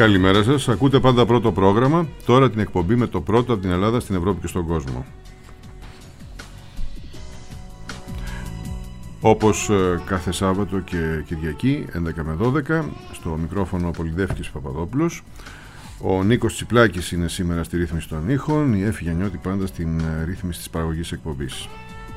Καλημέρα σας. Ακούτε πάντα πρώτο πρόγραμμα. Τώρα την εκπομπή με το πρώτο από την Ελλάδα στην Ευρώπη και στον κόσμο. Όπως κάθε Σάββατο και Κυριακή 11 με 12, στο μικρόφωνο ο Πολυδεύκης Παπαδόπουλος. Ο Νίκος Τσιπλάκης είναι σήμερα στη ρύθμιση των ήχων, η Έφη Γιαννιώτη πάντα στην ρύθμιση της παραγωγής εκπομπής.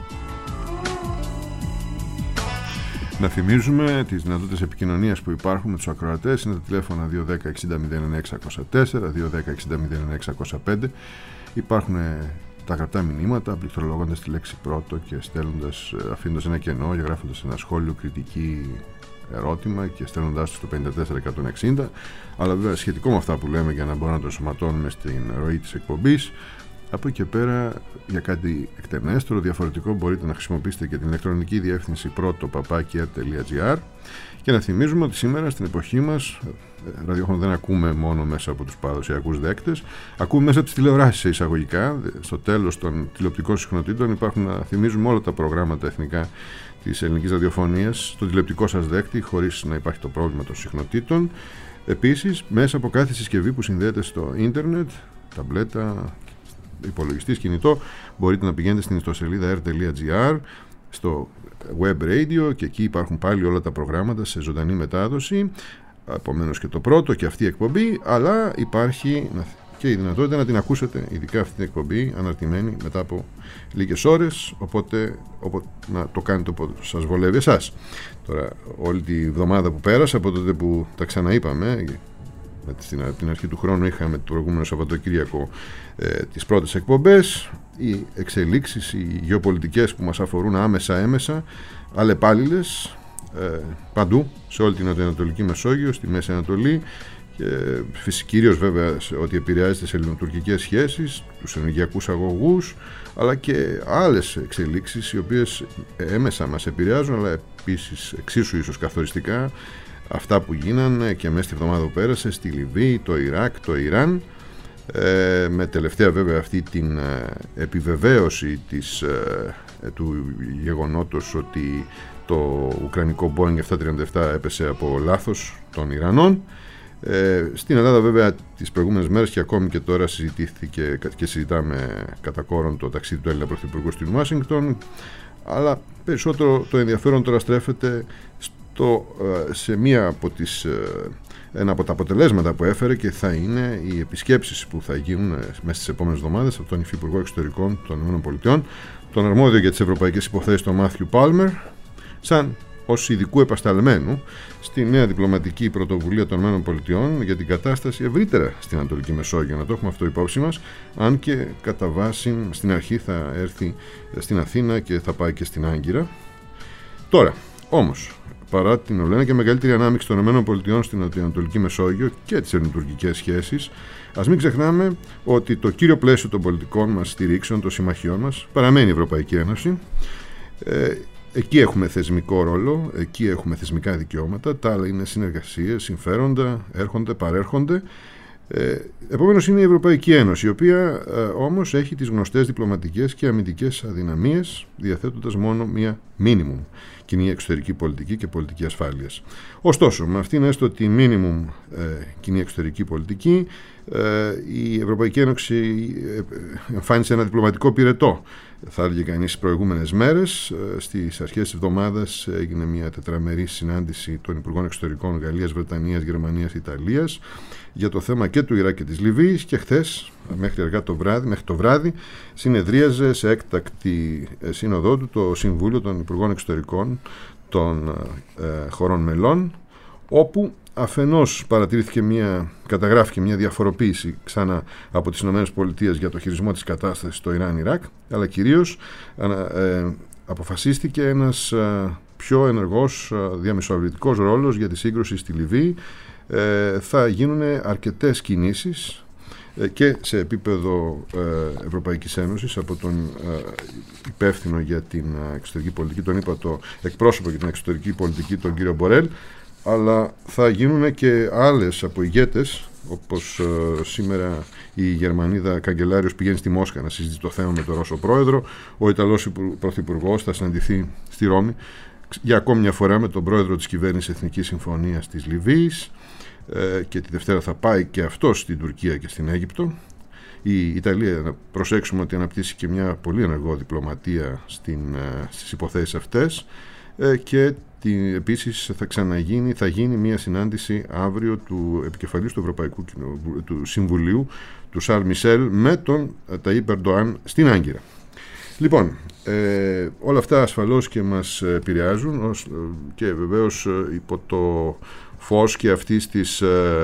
Να θυμίζουμε τις δυνατότητες επικοινωνίας που υπάρχουν με τους ακροατές. Είναι τα τηλέφωνα 210-60-09-604, 210-60-09-605. Υπάρχουν τα γραπτά μηνύματα, πληκτρολογώντας τη λέξη πρώτο και αφήνοντας ένα κενό, γράφοντας ένα σχόλιο, κριτική, ερώτημα και στέλνοντάς το στο 54-160. Αλλά βέβαια σχετικό με αυτά που λέμε, για να μπορούμε να το ενσωματώνουμε στην ροή της εκπομπής. Από εκεί και πέρα, για κάτι εκτενέστερο, διαφορετικό, μπορείτε να χρησιμοποιήσετε και την ηλεκτρονική διεύθυνση proto@r.gr. Και να θυμίζουμε ότι σήμερα στην εποχή μας ραδιόφωνο δεν ακούμε μόνο μέσα από τους παραδοσιακούς δέκτες, ακούμε μέσα από τις τηλεοράσεις εισαγωγικά. Στο τέλος των τηλεοπτικών συχνοτήτων υπάρχουν, να θυμίζουμε, όλα τα προγράμματα εθνικά της ελληνικής ραδιοφωνίας στο τηλεοπτικό σας δέκτη, χωρίς να υπάρχει το πρόβλημα των συχνοτήτων. Επίσης, μέσα από κάθε συσκευή που συνδέεται στο ίντερνετ, ταμπλέτα, υπολογιστής, κινητό, μπορείτε να πηγαίνετε στην ιστοσελίδα r.gr, στο web radio, και εκεί υπάρχουν πάλι όλα τα προγράμματα σε ζωντανή μετάδοση, επομένως και το πρώτο και αυτή η εκπομπή, αλλά υπάρχει και η δυνατότητα να την ακούσετε, ειδικά αυτή την εκπομπή, αναρτημένη μετά από λίγες ώρες, οπότε να το κάνετε όποτε σας βολεύει εσάς. Τώρα, όλη τη εβδομάδα που πέρασε, από τότε που τα ξαναείπαμε, την αρχή του χρόνου είχαμε το προηγούμενο Σαββατοκύριακο τις πρώτες εκπομπές, οι εξελίξεις, οι γεωπολιτικές που μας αφορούν άμεσα, αλλεπάλληλες, παντού, σε όλη την νοτιοανατολική Μεσόγειο, στη Μέση Ανατολή, και κυρίως βέβαια ότι επηρεάζεται σε ελληνοτουρκικές σχέσεις, τους ενεργειακούς αγωγούς, αλλά και άλλες εξελίξεις οι οποίες έμεσα μας επηρεάζουν, αλλά επίσης εξίσου ίσως καθοριστικά αυτά που γίνανε και μέσα στη εβδομάδα που πέρασε στη Λιβύη, το Ιράκ, το Ιράν, με τελευταία βέβαια αυτή την επιβεβαίωση του γεγονότος ότι το ουκρανικό Boeing 737 έπεσε από λάθος των Ιρανών. Στην Ελλάδα βέβαια τις προηγούμενες μέρες και ακόμη και τώρα συζητήθηκε και συζητάμε κατά κόρον το ταξίδι του Έλληνα Πρωθυπουργού στην Ουάσιγκτον, αλλά περισσότερο το ενδιαφέρον τώρα στρέφεται σε ένα από τα αποτελέσματα που έφερε, και θα είναι οι επισκέψεις που θα γίνουν μέσα στις επόμενες εβδομάδες από τον Υφυπουργό Εξωτερικών των ΗΠΑ, τον αρμόδιο για τις ευρωπαϊκές υποθέσεις, τον Μάθιου Πάλμερ, σαν ως ειδικού επασταλμένου στη νέα διπλωματική πρωτοβουλία των ΗΠΑ για την κατάσταση ευρύτερα στην Ανατολική Μεσόγειο. Να το έχουμε αυτό υπόψη μας, αν και κατά βάση στην αρχή θα έρθει στην Αθήνα και θα πάει και στην Άγκυρα. Τώρα, όμως, παρά την ολένα και μεγαλύτερη ανάμειξη των ΗΠΑ στην Ανατολική Μεσόγειο και τις ελληνοτουρκικές σχέσεις, ας μην ξεχνάμε ότι το κύριο πλαίσιο των πολιτικών μας στηρίξεων, των συμμαχιών μας, παραμένει η Ευρωπαϊκή Ένωση. Εκεί έχουμε θεσμικό ρόλο, εκεί έχουμε θεσμικά δικαιώματα, τα άλλα είναι συνεργασίες, συμφέροντα, έρχονται, παρέρχονται. Επομένως είναι η Ευρωπαϊκή Ένωση, η οποία όμως έχει τις γνωστές διπλωματικές και αμυντικές αδυναμίες, διαθέτοντας μόνο μία μίνιμουμ κοινή εξωτερική πολιτική και πολιτική ασφάλειας. Ωστόσο, με αυτήν έστω τη μίνιμουμ κοινή εξωτερική πολιτική, η Ευρωπαϊκή Ένωση εμφάνισε ένα διπλωματικό πυρετό. Θα έλεγε κανείς τις προηγούμενες μέρες, στις αρχές της εβδομάδας έγινε μια τετραμερή συνάντηση των Υπουργών Εξωτερικών Γαλλίας, Βρετανίας, Γερμανίας, Ιταλίας για το θέμα και του Ιράκ και της Λιβύης, και χθες μέχρι το βράδυ συνεδρίαζε σε έκτακτη σύνοδό του το Συμβούλιο των Υπουργών Εξωτερικών των χωρών μελών, όπου αφενός καταγράφηκε μια διαφοροποίηση ξανά από τις ΗΠΑ για το χειρισμό της κατάστασης στο Ιράν-Ιράκ, αλλά κυρίως αποφασίστηκε ένας πιο ενεργός διαμεσολαβητικός ρόλος για τη σύγκρουση στη Λιβύη. Θα γίνουν αρκετές κινήσεις και σε επίπεδο Ευρωπαϊκής Ένωσης από τον υπεύθυνο για την εξωτερική πολιτική, τον είπα, το εκπρόσωπο για την εξωτερική πολιτική, τον κύριο Μπορέλ, αλλά θα γίνουν και άλλες από ηγέτες, όπως σήμερα η Γερμανίδα καγκελάριος πηγαίνει στη Μόσχα να συζητήσει το θέμα με τον Ρώσο πρόεδρο, ο Ιταλός πρωθυπουργός θα συναντηθεί στη Ρώμη για ακόμη μια φορά με τον πρόεδρο της κυβέρνησης Εθνικής Συμφωνίας της Λιβύης. και τη Δευτέρα θα πάει και αυτό στην Τουρκία και στην Αίγυπτο. Η Ιταλία, να προσέξουμε ότι αναπτύσσει και μια πολύ ενεργό διπλωματία στις υποθέσεις αυτές, και επίσης θα γίνει μια συνάντηση αύριο του επικεφαλής του Ευρωπαϊκού του Συμβουλίου, του Σαρλ Μισελ, με τον Ταΐπ Ερντοάν στην Άγκυρα. Λοιπόν, όλα αυτά ασφαλώς και μας επηρεάζουν, και βεβαίως υπό το φως και αυτής της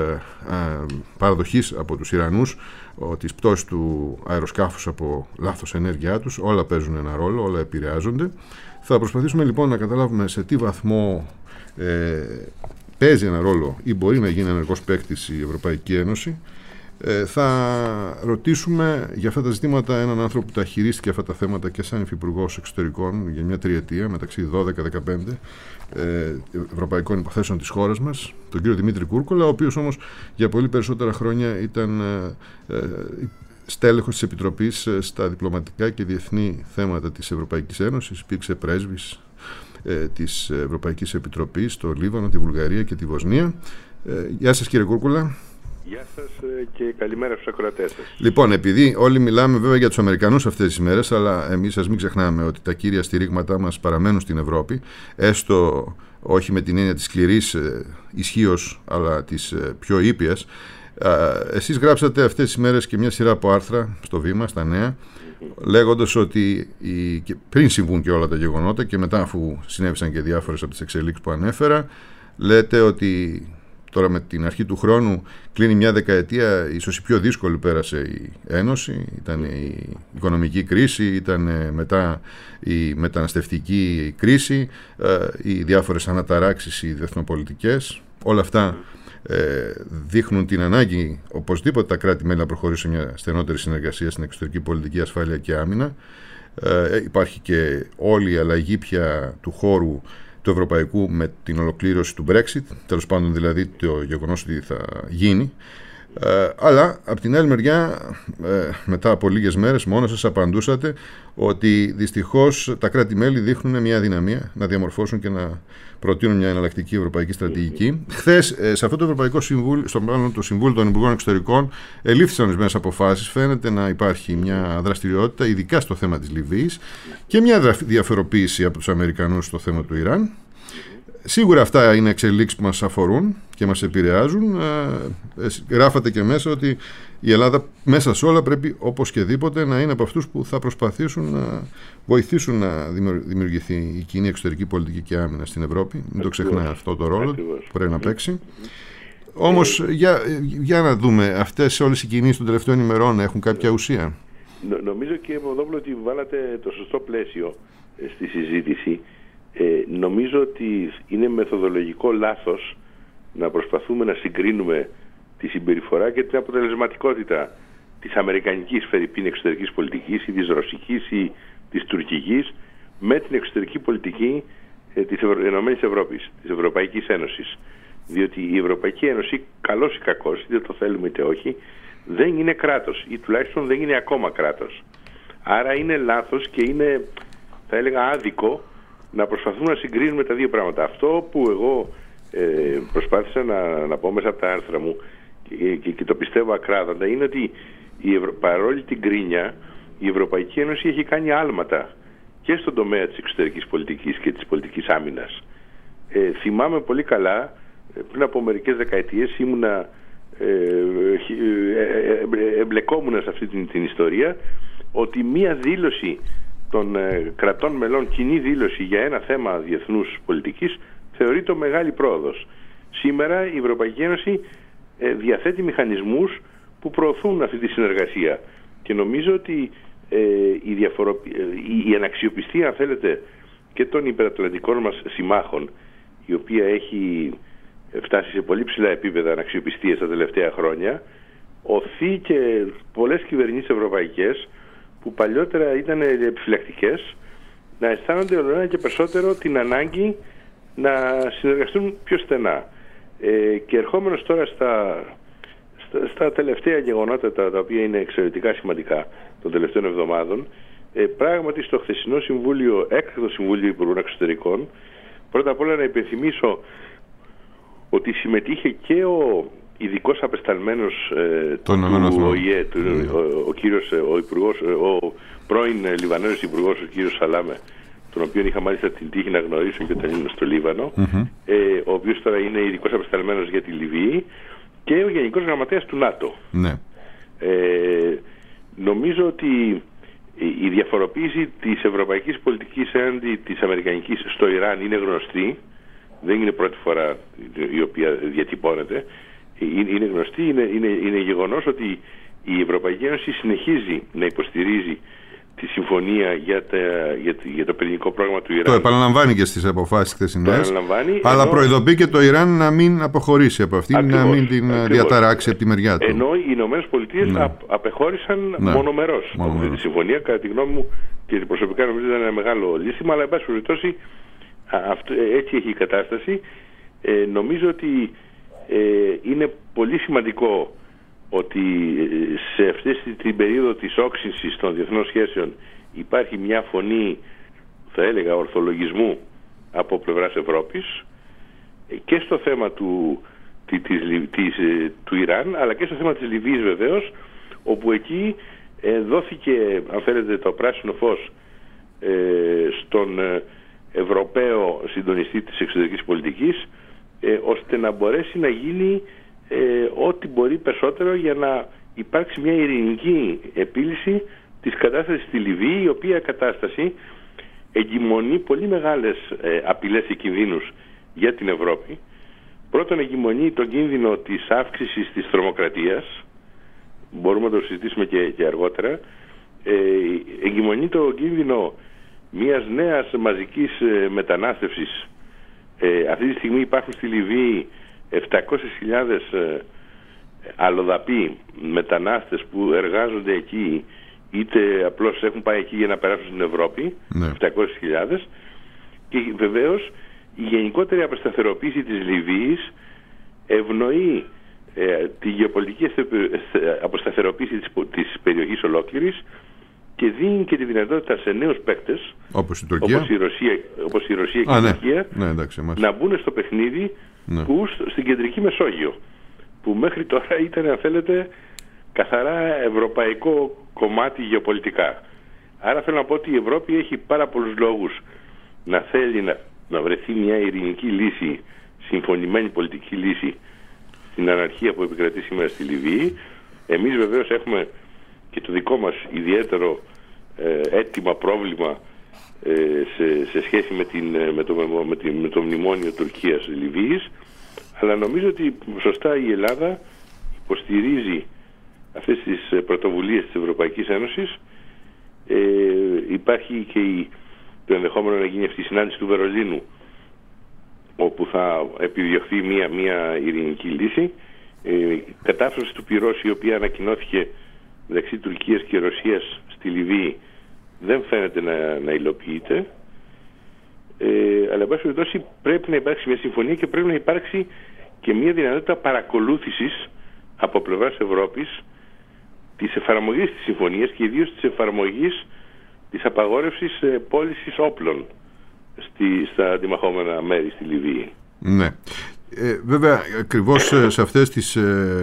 παραδοχής από τους Ιρανούς, της πτώσης του αεροσκάφους από λάθος ενέργειά τους. Όλα παίζουν ένα ρόλο, όλα επηρεάζονται. Θα προσπαθήσουμε λοιπόν να καταλάβουμε σε τι βαθμό παίζει ένα ρόλο ή μπορεί να γίνει ενεργός παίκτης η Ευρωπαϊκή Ένωση. Θα ρωτήσουμε για αυτά τα ζητήματα έναν άνθρωπο που τα χειρίστηκε αυτά τα θέματα και σαν υφυπουργός εξωτερικών για μια τριετία, μεταξύ 12-15 ευρωπαϊκών υποθέσεων της χώρας μας, τον κύριο Δημήτρη Κούρκολα, ο οποίος όμως για πολύ περισσότερα χρόνια ήταν στέλεχος της Επιτροπής στα διπλωματικά και διεθνή θέματα της Ευρωπαϊκής Ένωσης. Υπήρξε πρέσβης της Ευρωπαϊκής Επιτροπής στο Λίβανο, τη Βουλγαρία και τη Βοσνία. Γεια σας, κύριε Κούρκολα. Γεια σας και καλημέρα στους ακροατές σας. Λοιπόν, επειδή όλοι μιλάμε βέβαια για τους Αμερικανούς αυτές τις μέρες, αλλά εμείς ας μην ξεχνάμε ότι τα κύρια στηρίγματά μας παραμένουν στην Ευρώπη, έστω όχι με την έννοια της σκληρής ισχύως, αλλά της πιο ήπιας. Εσείς γράψατε αυτές τις μέρες και μια σειρά από άρθρα στο Βήμα, στα Νέα, λέγοντας ότι πριν συμβούν και όλα τα γεγονότα και μετά, αφού συνέβησαν και διάφορες από τις εξελίξεις που ανέφερα, λέτε ότι τώρα με την αρχή του χρόνου κλείνει μια δεκαετία, ίσως η πιο δύσκολη πέρασε η Ένωση. Ήταν η οικονομική κρίση, ήταν μετά η μεταναστευτική κρίση, οι διάφορες αναταράξεις οι διεθνοπολιτικές. Όλα αυτά δείχνουν την ανάγκη οπωσδήποτε τα κράτη-μέλη να προχωρήσουν μια στενότερη συνεργασία στην εξωτερική πολιτική, ασφάλεια και άμυνα. Υπάρχει και όλη η αλλαγή πια του χώρου του ευρωπαϊκού με την ολοκλήρωση του Brexit, τέλος πάντων δηλαδή το γεγονός ότι θα γίνει. Αλλά από την άλλη μεριά, μετά από λίγες μέρες, μόνο σας απαντούσατε ότι δυστυχώς τα κράτη-μέλη δείχνουν μια αδυναμία να διαμορφώσουν και να προτείνουν μια εναλλακτική ευρωπαϊκή στρατηγική. Χθες, σε αυτό το Ευρωπαϊκό Συμβούλιο, το Συμβούλιο των Υπουργών Εξωτερικών, ελήφθησαν ορισμένες αποφάσεις. Φαίνεται να υπάρχει μια δραστηριότητα, ειδικά στο θέμα της Λιβύης, και μια διαφοροποίηση από τους Αμερικανούς στο θέμα του Ιράν. Σίγουρα αυτά είναι εξελίξεις που μας αφορούν και μας επηρεάζουν. Γράφατε και μέσα ότι η Ελλάδα μέσα σε όλα πρέπει οπωσδήποτε να είναι από αυτούς που θα προσπαθήσουν να βοηθήσουν να δημιουργηθεί η κοινή εξωτερική πολιτική και άμυνα στην Ευρώπη. Μην το ξεχνάει αυτό το ρόλο που πρέπει να παίξει. Όμως για να δούμε, αυτές όλες οι κινήσεις των τελευταίων ημερών έχουν κάποια ουσία? Νομίζω, κύριε Παπαδόπουλο, ότι βάλατε το σωστό πλαίσιο στη συζήτηση. Νομίζω ότι είναι μεθοδολογικό λάθος να προσπαθούμε να συγκρίνουμε τη συμπεριφορά και την αποτελεσματικότητα της αμερικανικής φερειπίν εξωτερικής πολιτικής ή της ρωσικής ή της τουρκικής με την εξωτερική πολιτική της Ενωμένης Ευρώπης, της Ευρωπαϊκής Ένωσης. Διότι η Ευρωπαϊκή Ένωση, καλώς ή κακώς, είτε το θέλουμε είτε όχι, δεν είναι κράτος ή τουλάχιστον δεν είναι ακόμα κράτος. Άρα είναι λάθος και είναι, θα έλεγα, άδικο να προσπαθούμε να συγκρίνουμε τα δύο πράγματα. Αυτό που εγώ προσπάθησα να πω μέσα από τα άρθρα μου και το πιστεύω ακράδαντα είναι ότι παρόλη την κρίνια, η Ευρωπαϊκή Ένωση έχει κάνει άλματα και στον τομέα της εξωτερικής πολιτικής και της πολιτικής άμυνας. Θυμάμαι πολύ καλά, πριν από μερικές δεκαετίες ήμουνα εμπλεκόμουν σε αυτή την ιστορία, ότι μία δήλωση των κρατών μελών, κοινή δήλωση για ένα θέμα διεθνούς πολιτικής, θεωρείται μεγάλη πρόοδος. Σήμερα η Ευρωπαϊκή Ένωση διαθέτει μηχανισμούς που προωθούν αυτή τη συνεργασία και νομίζω ότι η αναξιοπιστία, αν θέλετε, και των υπερατλαντικών μας συμμάχων, η οποία έχει φτάσει σε πολύ ψηλά επίπεδα αναξιοπιστίας τα τελευταία χρόνια, οθεί και πολλές κυβερνήσεις ευρωπαϊκές που παλιότερα ήταν επιφυλακτικές να αισθάνονται όλο ένα και περισσότερο την ανάγκη να συνεργαστούν πιο στενά. Και ερχόμενος τώρα στα τελευταία γεγονότα, τα οποία είναι εξαιρετικά σημαντικά των τελευταίων εβδομάδων, πράγματι στο χθεσινό έκτακτο Συμβούλιο Υπουργών Εξωτερικών, πρώτα απ' όλα να υπενθυμίσω ότι συμμετείχε και ο ειδικός απεσταλμένος του ΟΗΕ, ο πρώην Λιβανέζος υπουργός, ο κύριος Σαλάμε, τον οποίο είχα μάλιστα την τύχη να γνωρίσω και όταν ήμουν στο Λίβανο, ο οποίος τώρα είναι ειδικός απεσταλμένος για τη Λιβύη, και ο Γενικός Γραμματέας του ΝΑΤΟ. Ναι. Νομίζω ότι η διαφοροποίηση της ευρωπαϊκής πολιτικής έναντι της αμερικανικής στο Ιράν είναι γνωστή. Δεν είναι πρώτη φορά η οποία διατυπώνεται. Είναι γνωστή, είναι γεγονός ότι η Ευρωπαϊκή Ένωση συνεχίζει να υποστηρίζει τη συμφωνία για το πυρηνικό πρόγραμμα του Ιράν. Το επαναλαμβάνει και στις αποφάσεις χθεσινές, αλλά προειδοποιεί και το Ιράν να μην αποχωρήσει από αυτήν, να μην την διαταράξει από τη μεριά του. Ενώ οι Ηνωμένες Πολιτείες απεχώρησαν μονομερώς από αυτή τη συμφωνία. Κατά τη γνώμη μου και προσωπικά νομίζω ήταν ένα μεγάλο λύσιμα, αλλά εν πάση περιπτώσει έτσι έχει η κατάσταση. Νομίζω ότι είναι πολύ σημαντικό ότι σε αυτή την περίοδο της όξυνσης των διεθνών σχέσεων υπάρχει μια φωνή, θα έλεγα, ορθολογισμού από πλευράς Ευρώπης και στο θέμα του Ιράν, αλλά και στο θέμα της Λιβύης βεβαίως, όπου εκεί δόθηκε, αν θέλετε, το πράσινο φως στον Ευρωπαίο συντονιστή της εξωτερικής πολιτικής, ώστε να μπορέσει να γίνει ό,τι μπορεί περισσότερο για να υπάρξει μια ειρηνική επίλυση της κατάστασης στη Λιβύη, η οποία κατάσταση εγκυμονεί πολύ μεγάλες απειλές και κινδύνους για την Ευρώπη. Πρώτον, εγκυμονεί τον κίνδυνο της αύξησης της τρομοκρατίας, μπορούμε να το συζητήσουμε και αργότερα. Εγκυμονεί τον κίνδυνο μιας νέας μαζικής μετανάστευσης. Αυτή τη στιγμή υπάρχουν στη Λιβύη 700.000 αλλοδαποί μετανάστες που εργάζονται εκεί, είτε απλώς έχουν πάει εκεί για να περάσουν στην Ευρώπη, 700.000, και βεβαίως η γενικότερη αποσταθεροποίηση της Λιβύης ευνοεί τη γεωπολιτική αποσταθεροποίηση της περιοχής ολόκληρης και δίνει και τη δυνατότητα σε νέους παίκτες όπως η Ρωσία και η Τουρκία να μπουν στο παιχνίδι που στην κεντρική Μεσόγειο, που μέχρι τώρα ήταν, αν θέλετε, καθαρά ευρωπαϊκό κομμάτι γεωπολιτικά. Άρα θέλω να πω ότι η Ευρώπη έχει πάρα πολλούς λόγους να θέλει να βρεθεί μια ειρηνική λύση, συμφωνημένη πολιτική λύση στην αναρχία που επικρατεί σήμερα στη Λιβύη. Εμείς βεβαίως έχουμε και το δικό μας ιδιαίτερο έτοιμα πρόβλημα σε σχέση με το μνημόνιο Τουρκίας-Λιβύης, αλλά νομίζω ότι σωστά η Ελλάδα υποστηρίζει αυτές τις πρωτοβουλίες της Ευρωπαϊκής Ένωσης. Υπάρχει και το ενδεχόμενο να γίνει αυτή η συνάντηση του Βερολίνου, όπου θα επιδιωχθεί μια ειρηνική λύση. Η κατάφραση του πυρός, η οποία ανακοινώθηκε μεταξύ Τουρκίας και Ρωσίας στη Λιβύη, δεν φαίνεται να υλοποιείται, αλλά εν πάση περιπτώσει πρέπει να υπάρξει μια συμφωνία και πρέπει να υπάρξει και μια δυνατότητα παρακολούθησης από πλευράς Ευρώπης της εφαρμογής της συμφωνίας και ιδίως της εφαρμογής της απαγόρευσης πώλησης όπλων στα αντιμαχόμενα μέρη στη Λιβύη. Ναι. Βέβαια, ακριβώς σε αυτές τις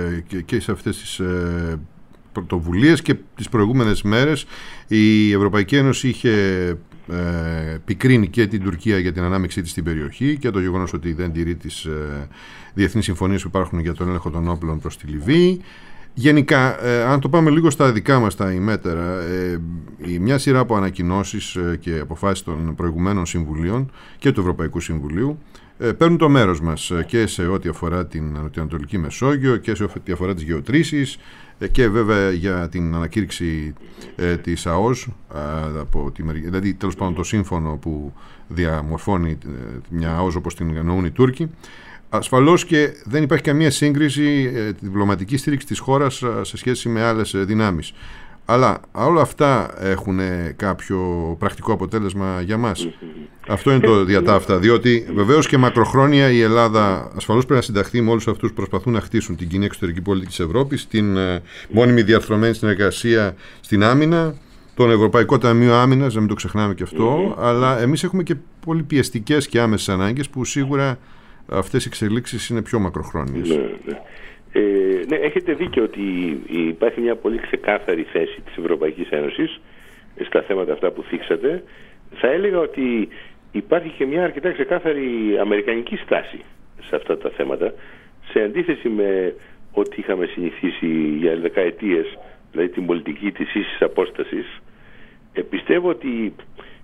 πρωτοβουλίες και τις προηγούμενες μέρες η Ευρωπαϊκή Ένωση είχε πικρίνει και την Τουρκία για την ανάμειξή της στην περιοχή και το γεγονός ότι δεν τηρεί τις διεθνείς συμφωνίες που υπάρχουν για τον έλεγχο των όπλων προς τη Λιβύη. Γενικά, αν το πάμε λίγο στα δικά μας τα ημέτερα, μια σειρά από ανακοινώσεις και αποφάσεις των προηγουμένων συμβουλίων και του Ευρωπαϊκού Συμβουλίου παίρνουν το μέρος μας και σε ό,τι αφορά την Ανατολική Μεσόγειο και σε ό,τι αφορά τις γεωτρήσεις και βέβαια για την ανακήρυξη της ΑΟΣ, δηλαδή τέλος πάντων το σύμφωνο που διαμορφώνει μια ΑΟΣ όπως την εννοούν οι Τούρκοι. Ασφαλώς και δεν υπάρχει καμία σύγκριση τη διπλωματική στήριξη της χώρας σε σχέση με άλλες δυνάμεις. Αλλά όλα αυτά έχουν κάποιο πρακτικό αποτέλεσμα για μας. Αυτό είναι το διατάφτα, διότι βεβαίως και μακροχρόνια η Ελλάδα ασφαλώς πρέπει να συνταχθεί με όλους αυτούς που προσπαθούν να χτίσουν την κοινή εξωτερική πολιτική της Ευρώπης, την μόνιμη διαρθρωμένη συνεργασία στην άμυνα, τον Ευρωπαϊκό Ταμείο Άμυνας, να μην το ξεχνάμε και αυτό, αλλά εμείς έχουμε και πολύ πιεστικές και άμεσες ανάγκες που σίγουρα αυτές οι εξελίξεις είναι πιο μακροχρόνιες. Ναι, έχετε δίκιο ότι υπάρχει μια πολύ ξεκάθαρη θέση της Ευρωπαϊκής Ένωσης στα θέματα αυτά που θίξατε. Θα έλεγα ότι υπάρχει και μια αρκετά ξεκάθαρη αμερικανική στάση σε αυτά τα θέματα, σε αντίθεση με ό,τι είχαμε συνηθίσει για δεκαετίες, δηλαδή την πολιτική της ίσης απόστασης. Πιστεύω ότι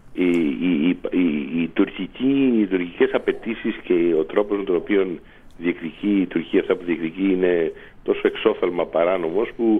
οι τουρκικές απαιτήσεις και ο τρόπος με τον οποίο διεκδικεί η Τουρκία αυτά που διεκδικεί είναι τόσο εξόφθαλμα παράνομος που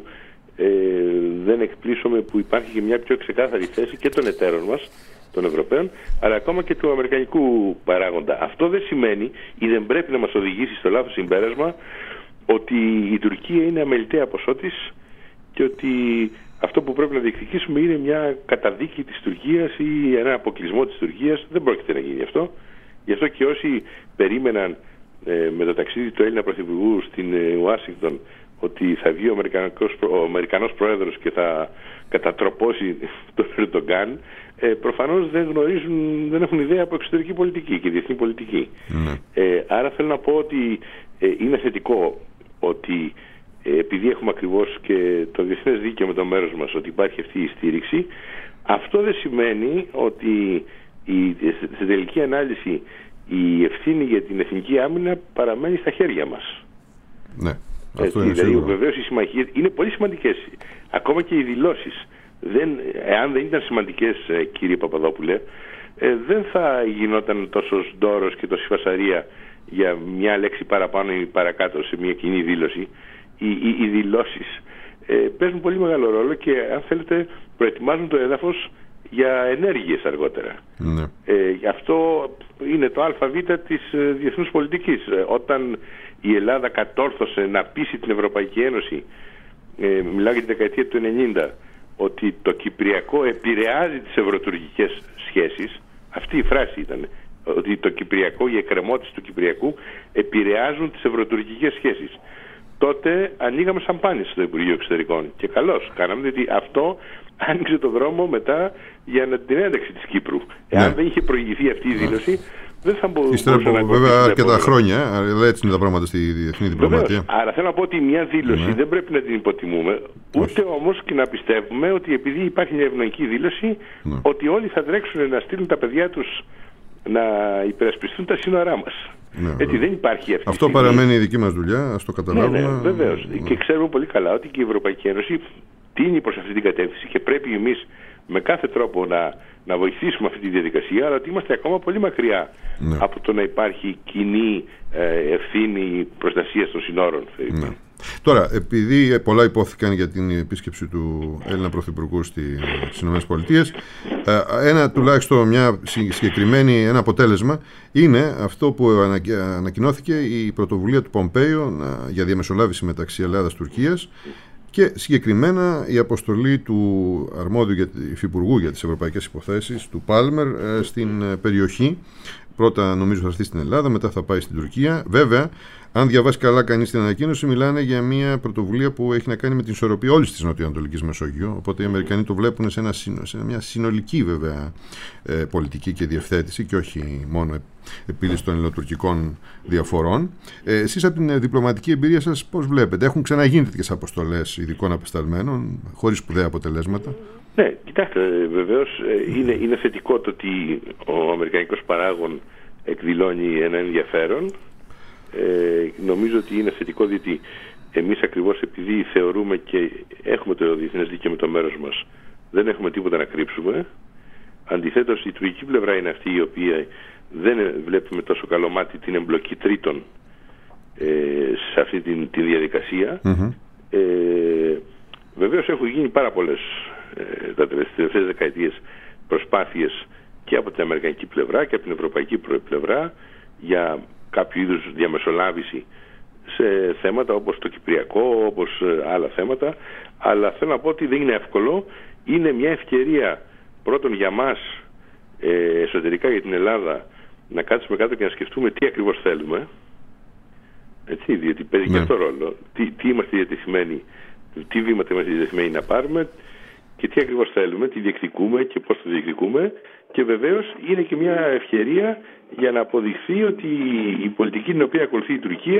δεν εκπλήσωμαι που υπάρχει και μια πιο ξεκάθαρη θέση και των εταίρων μας, των Ευρωπαίων, αλλά ακόμα και του αμερικανικού παράγοντα. Αυτό δεν σημαίνει ή δεν πρέπει να μας οδηγήσει στο λάθος συμπέρασμα ότι η Τουρκία είναι αμεληταία ποσό της και ότι αυτό που πρέπει να διεκδικήσουμε είναι μια καταδίκη της Τουρκίας ή ένα αποκλεισμό της Τουρκίας. Δεν πρόκειται να γίνει αυτό. Γι' αυτό και όσοι περίμεναν με το ταξίδι του Έλληνα Πρωθυπουργού στην Ουάσιγκτον ότι θα βγει ο Αμερικανός Πρόεδρος και θα κατατροπώσει τον Ερντογκάν, προφανώς δεν έχουν ιδέα από εξωτερική πολιτική και διεθνή πολιτική. Άρα θέλω να πω ότι είναι θετικό ότι επειδή έχουμε ακριβώς και το διεθνές δίκαιο με το μέρος μας ότι υπάρχει αυτή η στήριξη, αυτό δεν σημαίνει ότι σε τελική ανάλυση η ευθύνη για την εθνική άμυνα παραμένει στα χέρια μας. Ναι, αυτό είναι σίγουρο. Βεβαίως οι συμμαχίες είναι πολύ σημαντικές. Ακόμα και οι δηλώσεις. Εάν δεν ήταν σημαντικές, κύριε Παπαδόπουλε, δεν θα γινόταν τόσο ντόρος και τόση φασαρία για μια λέξη παραπάνω ή παρακάτω σε μια κοινή δήλωση. Οι δηλώσεις παίζουν πολύ μεγάλο ρόλο και αν θέλετε προετοιμάζουν το έδαφος για ενέργειες αργότερα. Ναι. Αυτό είναι το ΑΒ της διεθνούς πολιτικής. Όταν η Ελλάδα κατόρθωσε να πείσει την Ευρωπαϊκή Ένωση, μιλάω για τη δεκαετία του 90, ότι το Κυπριακό επηρεάζει τις ευρωτουρκικές σχέσεις, αυτή η φράση ήταν, ότι το Κυπριακό, οι εκκρεμότητες του Κυπριακού επηρεάζουν τις ευρωτουρκικές σχέσεις. Τότε ανοίγαμε σαμπάνιες στο Υπουργείο Εξωτερικών και καλώς κάναμε, διότι αυτό άνοιξε το δρόμο μετά για την ένταξη της Κύπρου. Εάν δεν είχε προηγηθεί αυτή η δήλωση, δεν θα μπορούσε να ακολουθήσει. Βέβαια αρκετά χρόνια, αλλά έτσι είναι τα πράγματα στη διεθνή διπλωματία. Άρα θέλω να πω ότι μια δήλωση δεν πρέπει να την υποτιμούμε, ούτε όμως και να πιστεύουμε ότι επειδή υπάρχει μια ευνοϊκή δήλωση, ότι όλοι θα τρέξουν να στείλουν τα παιδιά τους να υπερασπιστούν τα σύνορά μας. Έτσι δεν υπάρχει αυτή. Αυτό παραμένει η δική μας δουλειά, ας το καταλάβουμε. Ναι, βεβαίως. Και ξέρουμε πολύ καλά ότι και η Ευρωπαϊκή Ένωση τίνει προς αυτή την κατεύθυνση και πρέπει εμείς με κάθε τρόπο να βοηθήσουμε αυτή τη διαδικασία, αλλά ότι είμαστε ακόμα πολύ μακριά από το να υπάρχει κοινή ευθύνη προστασίας των συνόρων. Τώρα, επειδή πολλά υπόθηκαν για την επίσκεψη του Έλληνα Πρωθυπουργού στις ΗΠΑ, τουλάχιστον ένα αποτέλεσμα είναι αυτό που ανακοινώθηκε, η πρωτοβουλία του Πομπέιο για διαμεσολάβηση μεταξύ Ελλάδας-Τουρκίας και συγκεκριμένα η αποστολή του αρμόδιου υφυπουργού για τις ευρωπαϊκές υποθέσεις, του Πάλμερ, στην περιοχή. Πρώτα νομίζω θα έρθει στην Ελλάδα, μετά θα πάει στην Τουρκία. Βέβαια, αν διαβάσει καλά κανείς την ανακοίνωση, μιλάνε για μια πρωτοβουλία που έχει να κάνει με την ισορροπία όλης της Νοτιοανατολικής Μεσογείου. Οπότε οι Αμερικανοί το βλέπουν σε μια συνολική βέβαια πολιτική και διευθέτηση και όχι μόνο επίλυση των ελληνοτουρκικών διαφορών. Εσείς από την διπλωματική εμπειρία σας πώς βλέπετε? Έχουν ξαναγίνει τέτοιες αποστολές ειδικών απεσταλμένων χωρίς σπουδαία αποτελέσματα? Ναι, κοιτάξτε, βεβαίως είναι θετικό το ότι ο αμερικανικός παράγων εκδηλώνει ένα ενδιαφέρον. Νομίζω ότι είναι θετικό διότι εμείς ακριβώς επειδή θεωρούμε και έχουμε το διεθνές δίκαιο με το μέρος μας, δεν έχουμε τίποτα να κρύψουμε. Αντιθέτως η τουρκική πλευρά είναι αυτή η οποία δεν βλέπει με τόσο καλό μάτι την εμπλοκή τρίτων σε αυτή τη διαδικασία. Βεβαίως έχουν γίνει πάρα πολλές τα τελευταίες δεκαετίες προσπάθειες και από την αμερικανική πλευρά και από την ευρωπαϊκή πλευρά για κάποιο είδους διαμεσολάβηση σε θέματα όπως το Κυπριακό, όπως άλλα θέματα, αλλά θέλω να πω ότι δεν είναι εύκολο. Είναι μια ευκαιρία πρώτον για μας εσωτερικά για την Ελλάδα να κάτσουμε κάτω και να σκεφτούμε τι ακριβώς θέλουμε, έτσι, διότι παίζει και αυτό ρόλο, τι είμαστε διατεθειμένοι, τι βήματα είμαστε διατεθειμένοι να πάρουμε και τι ακριβώς θέλουμε, τι διεκδικούμε και πώς το διεκδικούμε, και βεβαίως είναι και μια ευκαιρία για να αποδειχθεί ότι η πολιτική την οποία ακολουθεί η Τουρκία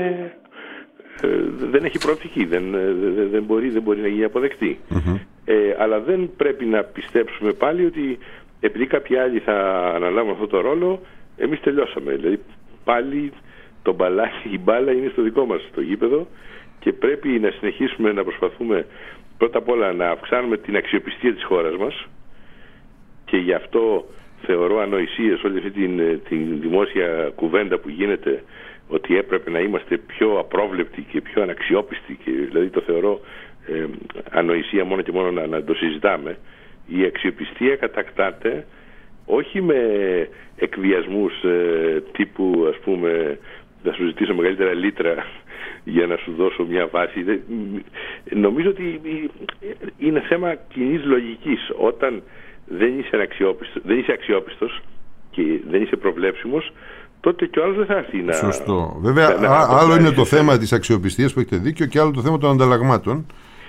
δεν έχει προοπτική, δεν μπορεί να γίνει αποδεκτή. Αλλά δεν πρέπει να πιστέψουμε πάλι ότι επειδή κάποιοι άλλοι θα αναλάβουν αυτό το ρόλο, εμείς τελειώσαμε. Δηλαδή πάλι η μπάλα είναι στο δικό μας το γήπεδο και πρέπει να συνεχίσουμε να προσπαθούμε πρώτα απ' όλα να αυξάνουμε την αξιοπιστία της χώρας μας, και γι' αυτό θεωρώ ανοησίες όλη αυτή την δημόσια κουβέντα που γίνεται ότι έπρεπε να είμαστε πιο απρόβλεπτοι και πιο αναξιόπιστοι, και δηλαδή το θεωρώ ανοησία μόνο και μόνο να το συζητάμε. Η αξιοπιστία κατακτάται όχι με εκβιασμούς τύπου, ας πούμε, να σου ζητήσω μεγαλύτερα λίτρα για να σου δώσω μια βάση. Νομίζω ότι είναι θέμα κοινής λογικής. Όταν δεν είσαι αξιόπιστος και δεν είσαι προβλέψιμος, τότε κι ο άλλος δεν θα έρθει να... Σωστό. Βέβαια, άλλο είναι το θέμα της αξιοπιστίας που έχετε δίκιο, και άλλο το θέμα των ανταλλαγμάτων.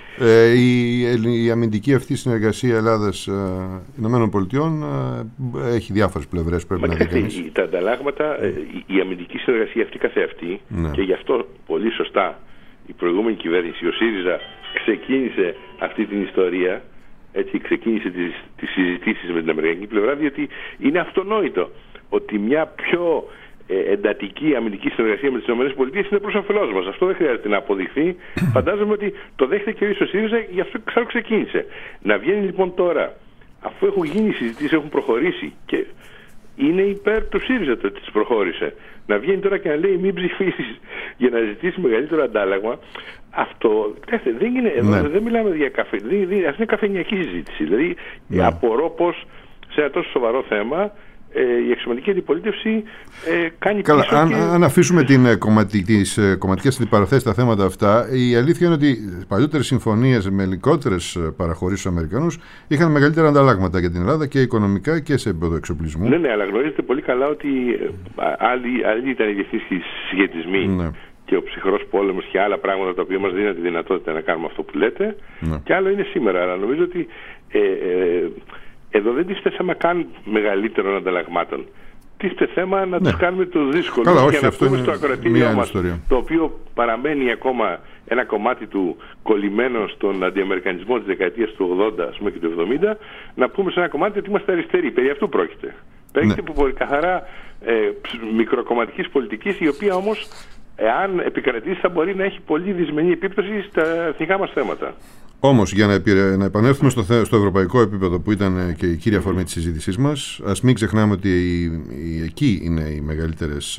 Η αμυντική αυτή συνεργασία Ελλάδας-Ηνωμένων Πολιτειών έχει διάφορες πλευρές, πρέπει να δει κανείς. Τα ανταλλάγματα, η αμυντική συνεργασία αυτή καθεαυτή, και γι' αυτό πολύ σωστά η προηγούμενη κυβέρνηση, ο ΣΥΡΙΖΑ, ξεκίνησε αυτή την ιστορία, έτσι, ξεκίνησε τις συζητήσεις με την αμερικανική πλευρά, διότι είναι αυτονόητο ότι μια πιο εντατική αμυντική συνεργασία με τις ΗΠΑ είναι προς όφελός μας. Αυτό δεν χρειάζεται να αποδειχθεί. Φαντάζομαι ότι το δέχεται και ο ίδιος ο ΣΥΡΙΖΑ, γι' αυτό ξάρου ξεκίνησε. Να βγαίνει λοιπόν τώρα, αφού έχουν γίνει οι συζητήσεις, έχουν προχωρήσει, και είναι υπέρ του ΣΥΡΙΖΑ το ότι τις προχώρησε, να βγαίνει τώρα και να λέει μην ψηφίσεις για να ζητήσει μεγαλύτερο αντάλλαγμα, αυτό δεν είναι, δεν μιλάμε για καφέ, αυτή είναι καφενιακή συζήτηση. Δηλαδή απορώ πως σε ένα τόσο σοβαρό θέμα η εξωματική αντιπολίτευση κάνει πίσω. Αν αφήσουμε τις κομματικές αντιπαραθέσεις στα θέματα αυτά, η αλήθεια είναι ότι οι παλιότερες συμφωνίες με λιγότερες παραχωρήσεις στους Αμερικανούς είχαν μεγαλύτερα ανταλλάγματα για την Ελλάδα, και οικονομικά και σε επίπεδο εξοπλισμού. Ναι, αλλά γνωρίζετε πολύ καλά ότι άλλοι ήταν οι διεθνείς συσχετισμοί και ο ψυχρός πόλεμος και άλλα πράγματα τα οποία μας δίνουν τη δυνατότητα να κάνουμε αυτό που λέτε, και άλλο είναι σήμερα. Αλλά νομίζω ότι εδώ δεν τίθεται θέμα καν μεγαλύτερων ανταλλαγμάτων. Τίθεται θέμα να τους κάνουμε το δύσκολο για να πούμε στο ακροατήριό μας, το οποίο παραμένει ακόμα ένα κομμάτι του κολλημένο στον αντιαμερικανισμό της δεκαετίας του 80 ας πούμε, και του 70, να πούμε σε ένα κομμάτι ότι είμαστε αριστεροί. Περί αυτού πρόκειται. Πρόκειται που πολύ καθαρά μικροκομματικής πολιτικής, η οποία όμως, εάν επικρατήσει, θα μπορεί να έχει πολύ δυσμενή επίπτωση στα εθνικά μας θέματα. Όμως, για να επανέλθουμε στο ευρωπαϊκό επίπεδο, που ήταν και η κύρια αφορμή της συζήτησής μας, ας μην ξεχνάμε ότι εκεί είναι οι μεγαλύτερες,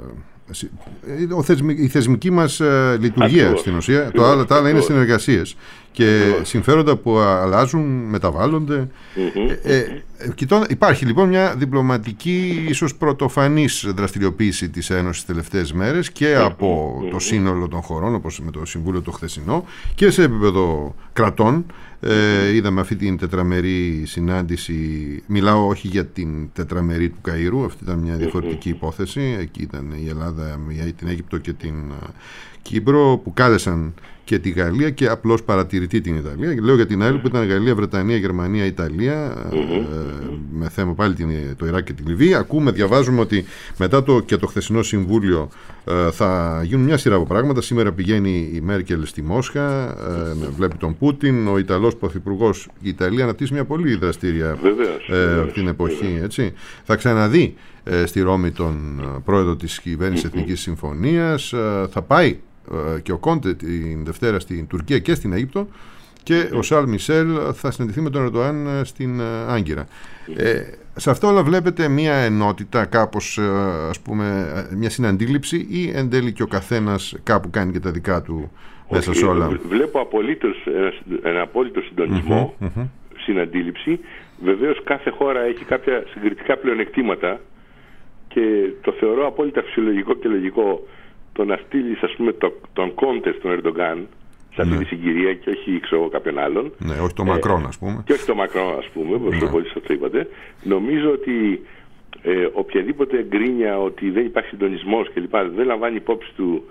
η θεσμική μας λειτουργία στην ουσία. Τα άλλα είναι συνεργασίες και συμφέροντα που αλλάζουν, μεταβάλλονται. Υπάρχει λοιπόν μια διπλωματική, ίσως πρωτοφανής δραστηριοποίηση της Ένωσης τις τελευταίες μέρες, και από το σύνολο των χωρών, όπως με το Συμβούλιο το χθεσινό, και σε επίπεδο κρατών. Είδαμε αυτή την τετραμερή συνάντηση. Μιλάω όχι για την τετραμερή του Καΐρου, αυτή ήταν μια διαφορετική υπόθεση. Εκεί ήταν η Ελλάδα, την Αίγυπτο και την Κύπρο, που κάλεσαν και τη Γαλλία και απλώς παρατηρητή την Ιταλία. Λέω για την άλλη που ήταν Γαλλία, Βρετανία, Γερμανία, Ιταλία, με θέμα πάλι το Ιράκ και τη Λιβύη. Διαβάζουμε ότι μετά και το χθεσινό συμβούλιο θα γίνουν μια σειρά από πράγματα. Σήμερα πηγαίνει η Μέρκελ στη Μόσχα, βλέπει τον Πούτιν, ο Ιταλός Πρωθυπουργός. Η Ιταλία αναπτύσσει μια πολύ δραστήρια την εποχή. Έτσι. Θα ξαναδεί στη Ρώμη τον πρόεδρο της κυβέρνησης Εθνικής Συμφωνίας. Θα πάει και ο Κόντε την Δευτέρα στην Τουρκία και στην Αίγυπτο, και ο Σαρλ Μισελ θα συναντηθεί με τον Ερντοάν στην Άγκυρα. Σε αυτό όλα βλέπετε μια ενότητα, κάπως ας πούμε μια συναντήληψη, ή εν τέλει και ο καθένας κάπου κάνει και τα δικά του μέσα σε όλα? Βλέπω ένα απόλυτο συντονισμό, συναντήληψη. Βεβαίως κάθε χώρα έχει κάποια συγκριτικά πλεονεκτήματα, και το θεωρώ απόλυτα φυσιολογικό και λογικό το να στείλει, ας πούμε, τον Κόντε στον Ερντογκάν σε αυτή τη συγκυρία, και όχι κάποιον άλλον. Ναι, όχι το Μακρόν, ας πούμε. Και όχι το Μακρόν, ας πούμε, όπως πολύ σωστά είπατε. Νομίζω ότι οποιαδήποτε γκρίνια ότι δεν υπάρχει συντονισμός κλπ. Δεν λαμβάνει υπόψη του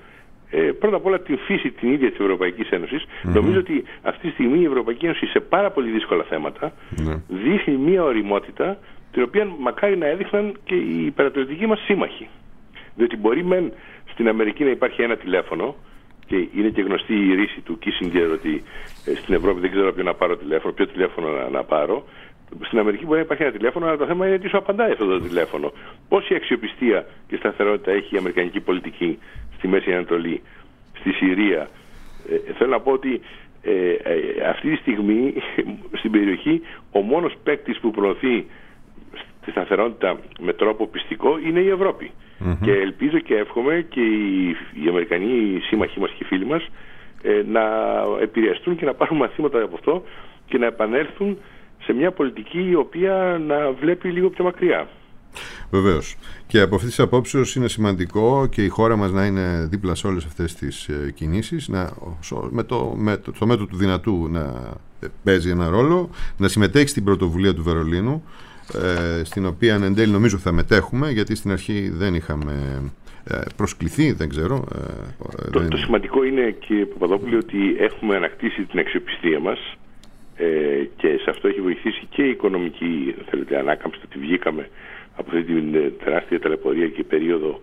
πρώτα απ' όλα την φύση την ίδια της Ευρωπαϊκής Ένωσης. Νομίζω ότι αυτή τη στιγμή η Ευρωπαϊκή Ένωση σε πάρα πολύ δύσκολα θέματα δείχνει μια ωριμότητα την οποία μακάρι να έδειχναν και οι υπερατλαντικοί μας σύμμαχοι. Διότι μπορεί μεν στην Αμερική να υπάρχει ένα τηλέφωνο, και είναι και γνωστή η ρίση του Κίσινγκερ ότι στην Ευρώπη δεν ξέρω ποιο τηλέφωνο να πάρω. Στην Αμερική μπορεί να υπάρχει ένα τηλέφωνο, αλλά το θέμα είναι τι σου απαντάει αυτό το τηλέφωνο. Πόση αξιοπιστία και σταθερότητα έχει η αμερικανική πολιτική στη Μέση Ανατολή, στη Συρία. Θέλω να πω ότι αυτή τη στιγμή στην περιοχή ο μόνος παίκτης που προωθεί τη σταθερότητα με τρόπο πιστικό είναι η Ευρώπη. Και ελπίζω και εύχομαι και οι Αμερικανοί σύμμαχοί μας και οι φίλοι μας να επηρεαστούν και να πάρουν μαθήματα από αυτό και να επανέλθουν σε μια πολιτική η οποία να βλέπει λίγο πιο μακριά. Βεβαίως. Και από αυτής της απόψεως είναι σημαντικό και η χώρα μας να είναι δίπλα σε όλες αυτές τις κινήσεις, στο μέτρο του δυνατού να παίζει ένα ρόλο, να συμμετέχει στην πρωτοβουλία του Βερολίνου, στην οποία εν τέλει νομίζω θα μετέχουμε, γιατί στην αρχή δεν είχαμε προσκληθεί, δεν ξέρω. Το σημαντικό είναι, κύριε Παπαδόπουλε, ότι έχουμε ανακτήσει την αξιοπιστία μας και σε αυτό έχει βοηθήσει και η οικονομική ανάκαμψη, ότι βγήκαμε από αυτή την τεράστια ταλαιπωρία και περίοδο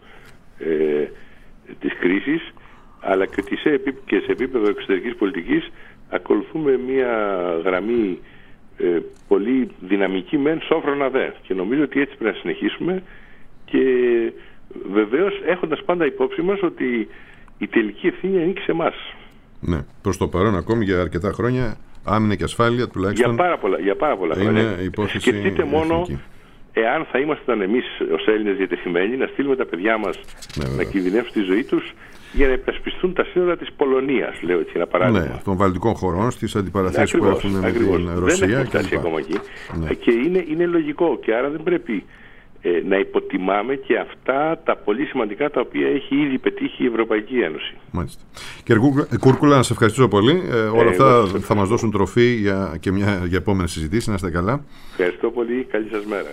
της κρίσης, αλλά και σε επίπεδο εξωτερικής πολιτικής ακολουθούμε μια γραμμή πολύ δυναμική μεν, σόφρονα δε, και νομίζω ότι έτσι πρέπει να συνεχίσουμε, και βεβαίως έχοντας πάντα υπόψη μας ότι η τελική ευθύνη ανήκει σε εμάς. Ναι, προς το παρόν ακόμη για αρκετά χρόνια άμυνα και ασφάλεια τουλάχιστον για πάρα πολλά χρόνια. Είναι υπόθεση. Σκεφτείτε μόνο εάν θα ήμασταν εμείς ως Έλληνες διατεθειμένοι να στείλουμε τα παιδιά μας να κινδυνεύσουν τη ζωή τους για να υπερασπιστούν τα σύνορα της Πολωνίας, λέω έτσι ένα παράδειγμα. Ναι, των βαλτικών χωρών, στις αντιπαραθέσεις που έχουν με την Ρωσία. Δεν έχουν φτάσει ακόμα εκεί. Και είναι λογικό, και άρα δεν πρέπει να υποτιμάμε και αυτά τα πολύ σημαντικά τα οποία έχει ήδη πετύχει η Ευρωπαϊκή Ένωση. Μάλιστα. Κύριε Κούρκουλα, να σας ευχαριστήσω πολύ. Όλα αυτά θα μας δώσουν τροφή για επόμενες συζητήσεις. Να είστε καλά. Ευχαριστώ πολύ. Καλή σας μέρα.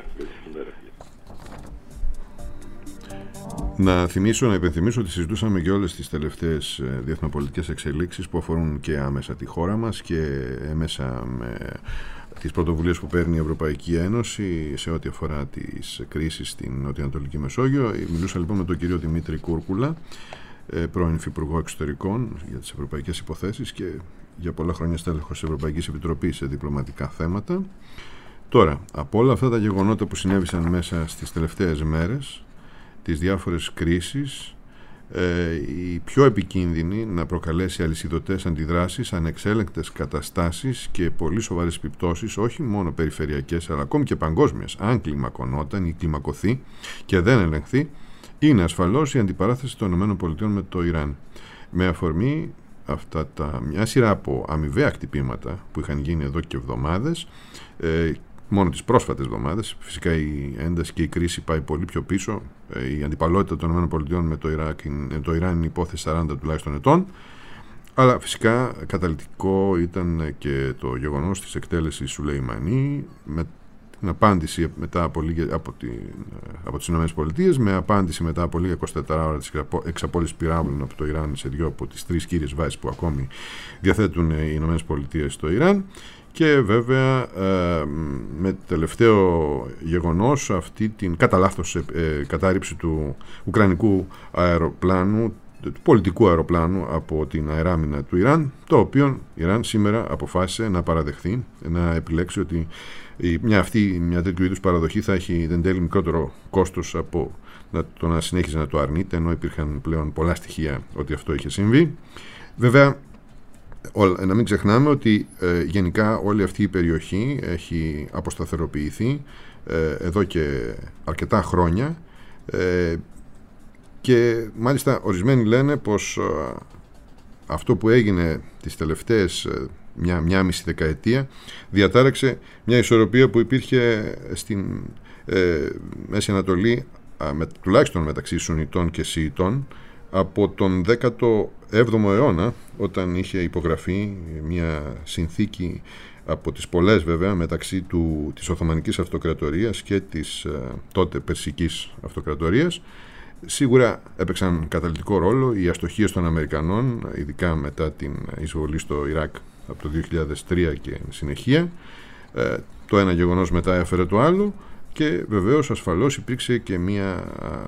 Να υπενθυμίσω ότι συζητούσαμε και όλες τις τελευταίες διεθνοπολιτικές εξελίξεις που αφορούν και άμεσα τη χώρα μας και έμεσα με τις πρωτοβουλίες που παίρνει η Ευρωπαϊκή Ένωση σε ό,τι αφορά τις κρίσεις στην Νοτιοανατολική Μεσόγειο. Μιλούσα λοιπόν με τον κύριο Δημήτρη Κούρκουλα, πρώην Υφυπουργό Εξωτερικών για τις Ευρωπαϊκές Υποθέσεις και για πολλά χρόνια στέλεχος της Ευρωπαϊκής Επιτροπής σε διπλωματικά θέματα. Τώρα, από όλα αυτά τα γεγονότα που συνέβησαν μέσα στις τελευταίες μέρες, τις διάφορες κρίσεις, η πιο επικίνδυνη να προκαλέσει αλυσιδωτές αντιδράσεις, ανεξέλεγκτες καταστάσεις και πολύ σοβαρές επιπτώσεις, όχι μόνο περιφερειακές αλλά ακόμη και παγκόσμιες, αν κλιμακωνόταν ή κλιμακωθεί και δεν ελεγχθεί, είναι ασφαλώς η αντιπαράθεση των ΗΠΑ με το Ιράν. Με αφορμή μια σειρά από αμοιβαία χτυπήματα που είχαν γίνει εδώ και εβδομάδες, μόνο τις πρόσφατες εβδομάδες. Φυσικά η ένταση και η κρίση πάει πολύ πιο πίσω. Η αντιπαλότητα των ΗΠΑ με το Ιράν είναι υπόθεση 40 τουλάχιστον ετών. Αλλά φυσικά καταλυτικό ήταν και το γεγονός της εκτέλεσης Σουλεϊμανί, με την απάντηση μετά από τις ΗΠΑ, με απάντηση μετά από λίγα 24 ώρα της εξαπόλυσης πυράβλων από το Ιράν σε δύο από τις τρεις κύριες βάσεις που ακόμη διαθέτουν οι ΗΠΑ στο Ιράν. Και βέβαια με τελευταίο γεγονός αυτή την κατά λάθος κατάρριψη του ουκρανικού αεροπλάνου, του πολιτικού αεροπλάνου από την αεράμινα του Ιράν, το οποίο Ιράν σήμερα αποφάσισε να παραδεχθεί, να επιλέξει ότι μια τέτοιου είδους παραδοχή θα έχει εν τέλει μικρότερο κόστος από το να συνέχιζε να το αρνείται, ενώ υπήρχαν πλέον πολλά στοιχεία ότι αυτό είχε συμβεί. Βέβαια, να μην ξεχνάμε ότι γενικά όλη αυτή η περιοχή έχει αποσταθεροποιηθεί εδώ και αρκετά χρόνια και μάλιστα ορισμένοι λένε πως αυτό που έγινε τις τελευταίες μια μισή δεκαετία διατάραξε μια ισορροπία που υπήρχε στην Μέση Ανατολή, τουλάχιστον μεταξύ Σουνιτών και Σιητών, από τον 17ο αιώνα, όταν είχε υπογραφεί μια συνθήκη από τις πολλές βέβαια μεταξύ της Οθωμανικής Αυτοκρατορίας και της τότε Περσικής Αυτοκρατορίας, Σίγουρα έπαιξαν καταλυτικό ρόλο οι αστοχίες των Αμερικανών, ειδικά μετά την εισβολή στο Ιράκ από το 2003 και συνεχεία. Το ένα γεγονός μετά έφερε το άλλο και βεβαίως ασφαλώς υπήρξε και μια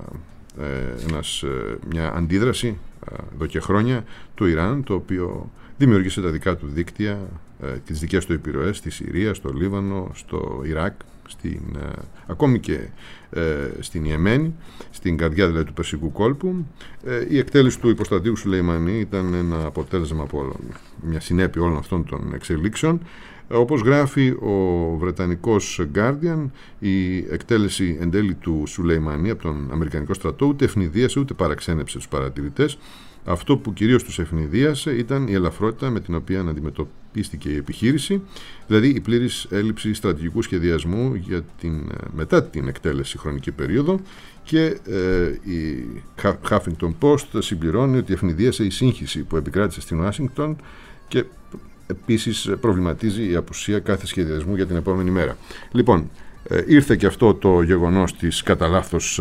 αντίδραση εδώ και χρόνια του Ιράν, το οποίο δημιούργησε τα δικά του δίκτυα και τις δικές του επιρροές στη Συρία, στο Λίβανο, στο Ιράκ, ακόμη και στην Ιεμένη, στην καρδιά δηλαδή του Περσικού κόλπου. Η εκτέλεση του υποστρατήγου Σουλεϊμανί ήταν ένα αποτέλεσμα από μια συνέπεια όλων αυτών των εξελίξεων. Όπως γράφει ο βρετανικός Guardian, η εκτέλεση εν τέλει του Σουλεϊμανί από τον Αμερικανικό στρατό ούτε ευνηδίασε ούτε παραξένεψε τους παρατηρητές. Αυτό που κυρίως τους ευνηδίασε ήταν η ελαφρότητα με την οποία αντιμετωπίστηκε η επιχείρηση, δηλαδή η πλήρης έλλειψη στρατηγικού σχεδιασμού για μετά την εκτέλεση χρονική περίοδο, και η Huffington Post συμπληρώνει ότι ευνηδίασε η σύγχυση που επικράτησε στην Ουάσιγκτον και επίσης προβληματίζει η απουσία κάθε σχεδιασμού για την επόμενη μέρα. Λοιπόν, ήρθε και αυτό το γεγονός της κατά λάθος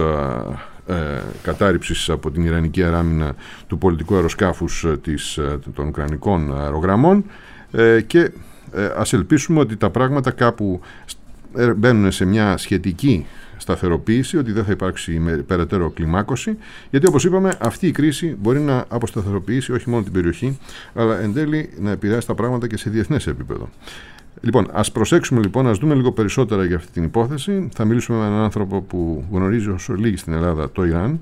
κατάρριψης από την Ιρανική αεράμινα του πολιτικού αεροσκάφους των Ουκρανικών αερογραμμών και ας ελπίσουμε ότι τα πράγματα κάπου μπαίνουν σε μια σχετική σταθεροποίηση, ότι δεν θα υπάρξει περαιτέρω κλιμάκωση, γιατί όπως είπαμε αυτή η κρίση μπορεί να αποσταθεροποιήσει όχι μόνο την περιοχή, αλλά εν τέλει να επηρεάσει τα πράγματα και σε διεθνές επίπεδο. Λοιπόν, ας προσέξουμε λοιπόν, ας δούμε λίγο περισσότερα για αυτή την υπόθεση. Θα μιλήσουμε με έναν άνθρωπο που γνωρίζει όσο λίγοι στην Ελλάδα το Ιράν,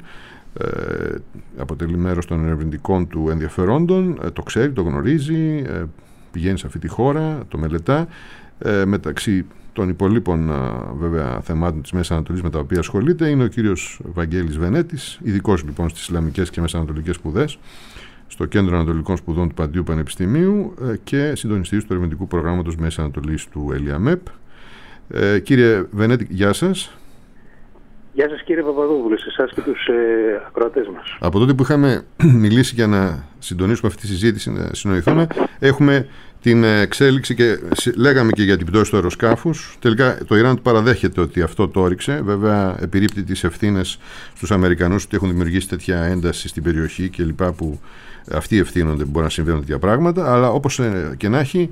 αποτελεί μέρος των ερευνητικών του ενδιαφερόντων, το ξέρει, το γνωρίζει, πηγαίνει σε αυτή τη χώρα, το μελετά, μεταξύ των υπολείπων βέβαια θεμάτων της Μέσης Ανατολής με τα οποία ασχολείται είναι ο κύριος Βαγγέλης Βενέτης, ειδικός λοιπόν στις Ισλαμικές και Μεσανατολικές σπουδές στο Κέντρο Ανατολικών Σπουδών του Παντίου Πανεπιστημίου και συντονιστής του ερευνητικού προγράμματος Μέσης Ανατολής του ΕΛΙΑΜΕΠ. Κύριε Βενέτη, γεια σας. Γεια σας κύριε Παπαδόπουλε, σε εσάς και τους ακροατές μας. Από τότε που είχαμε μιλήσει για να συντονίσουμε αυτή τη συζήτηση, να συνοηθούμε, έχουμε την εξέλιξη και λέγαμε και για την πτώση του αεροσκάφους. Τελικά το Ιράν παραδέχεται ότι αυτό το όριξε. Βέβαια επιρρύπτει τις ευθύνες στους Αμερικανούς ότι έχουν δημιουργήσει τέτοια ένταση στην περιοχή και λοιπά, που αυτοί ευθύνονται που μπορεί να συμβαίνουν τέτοια πράγματα. Αλλά όπως και να έχει,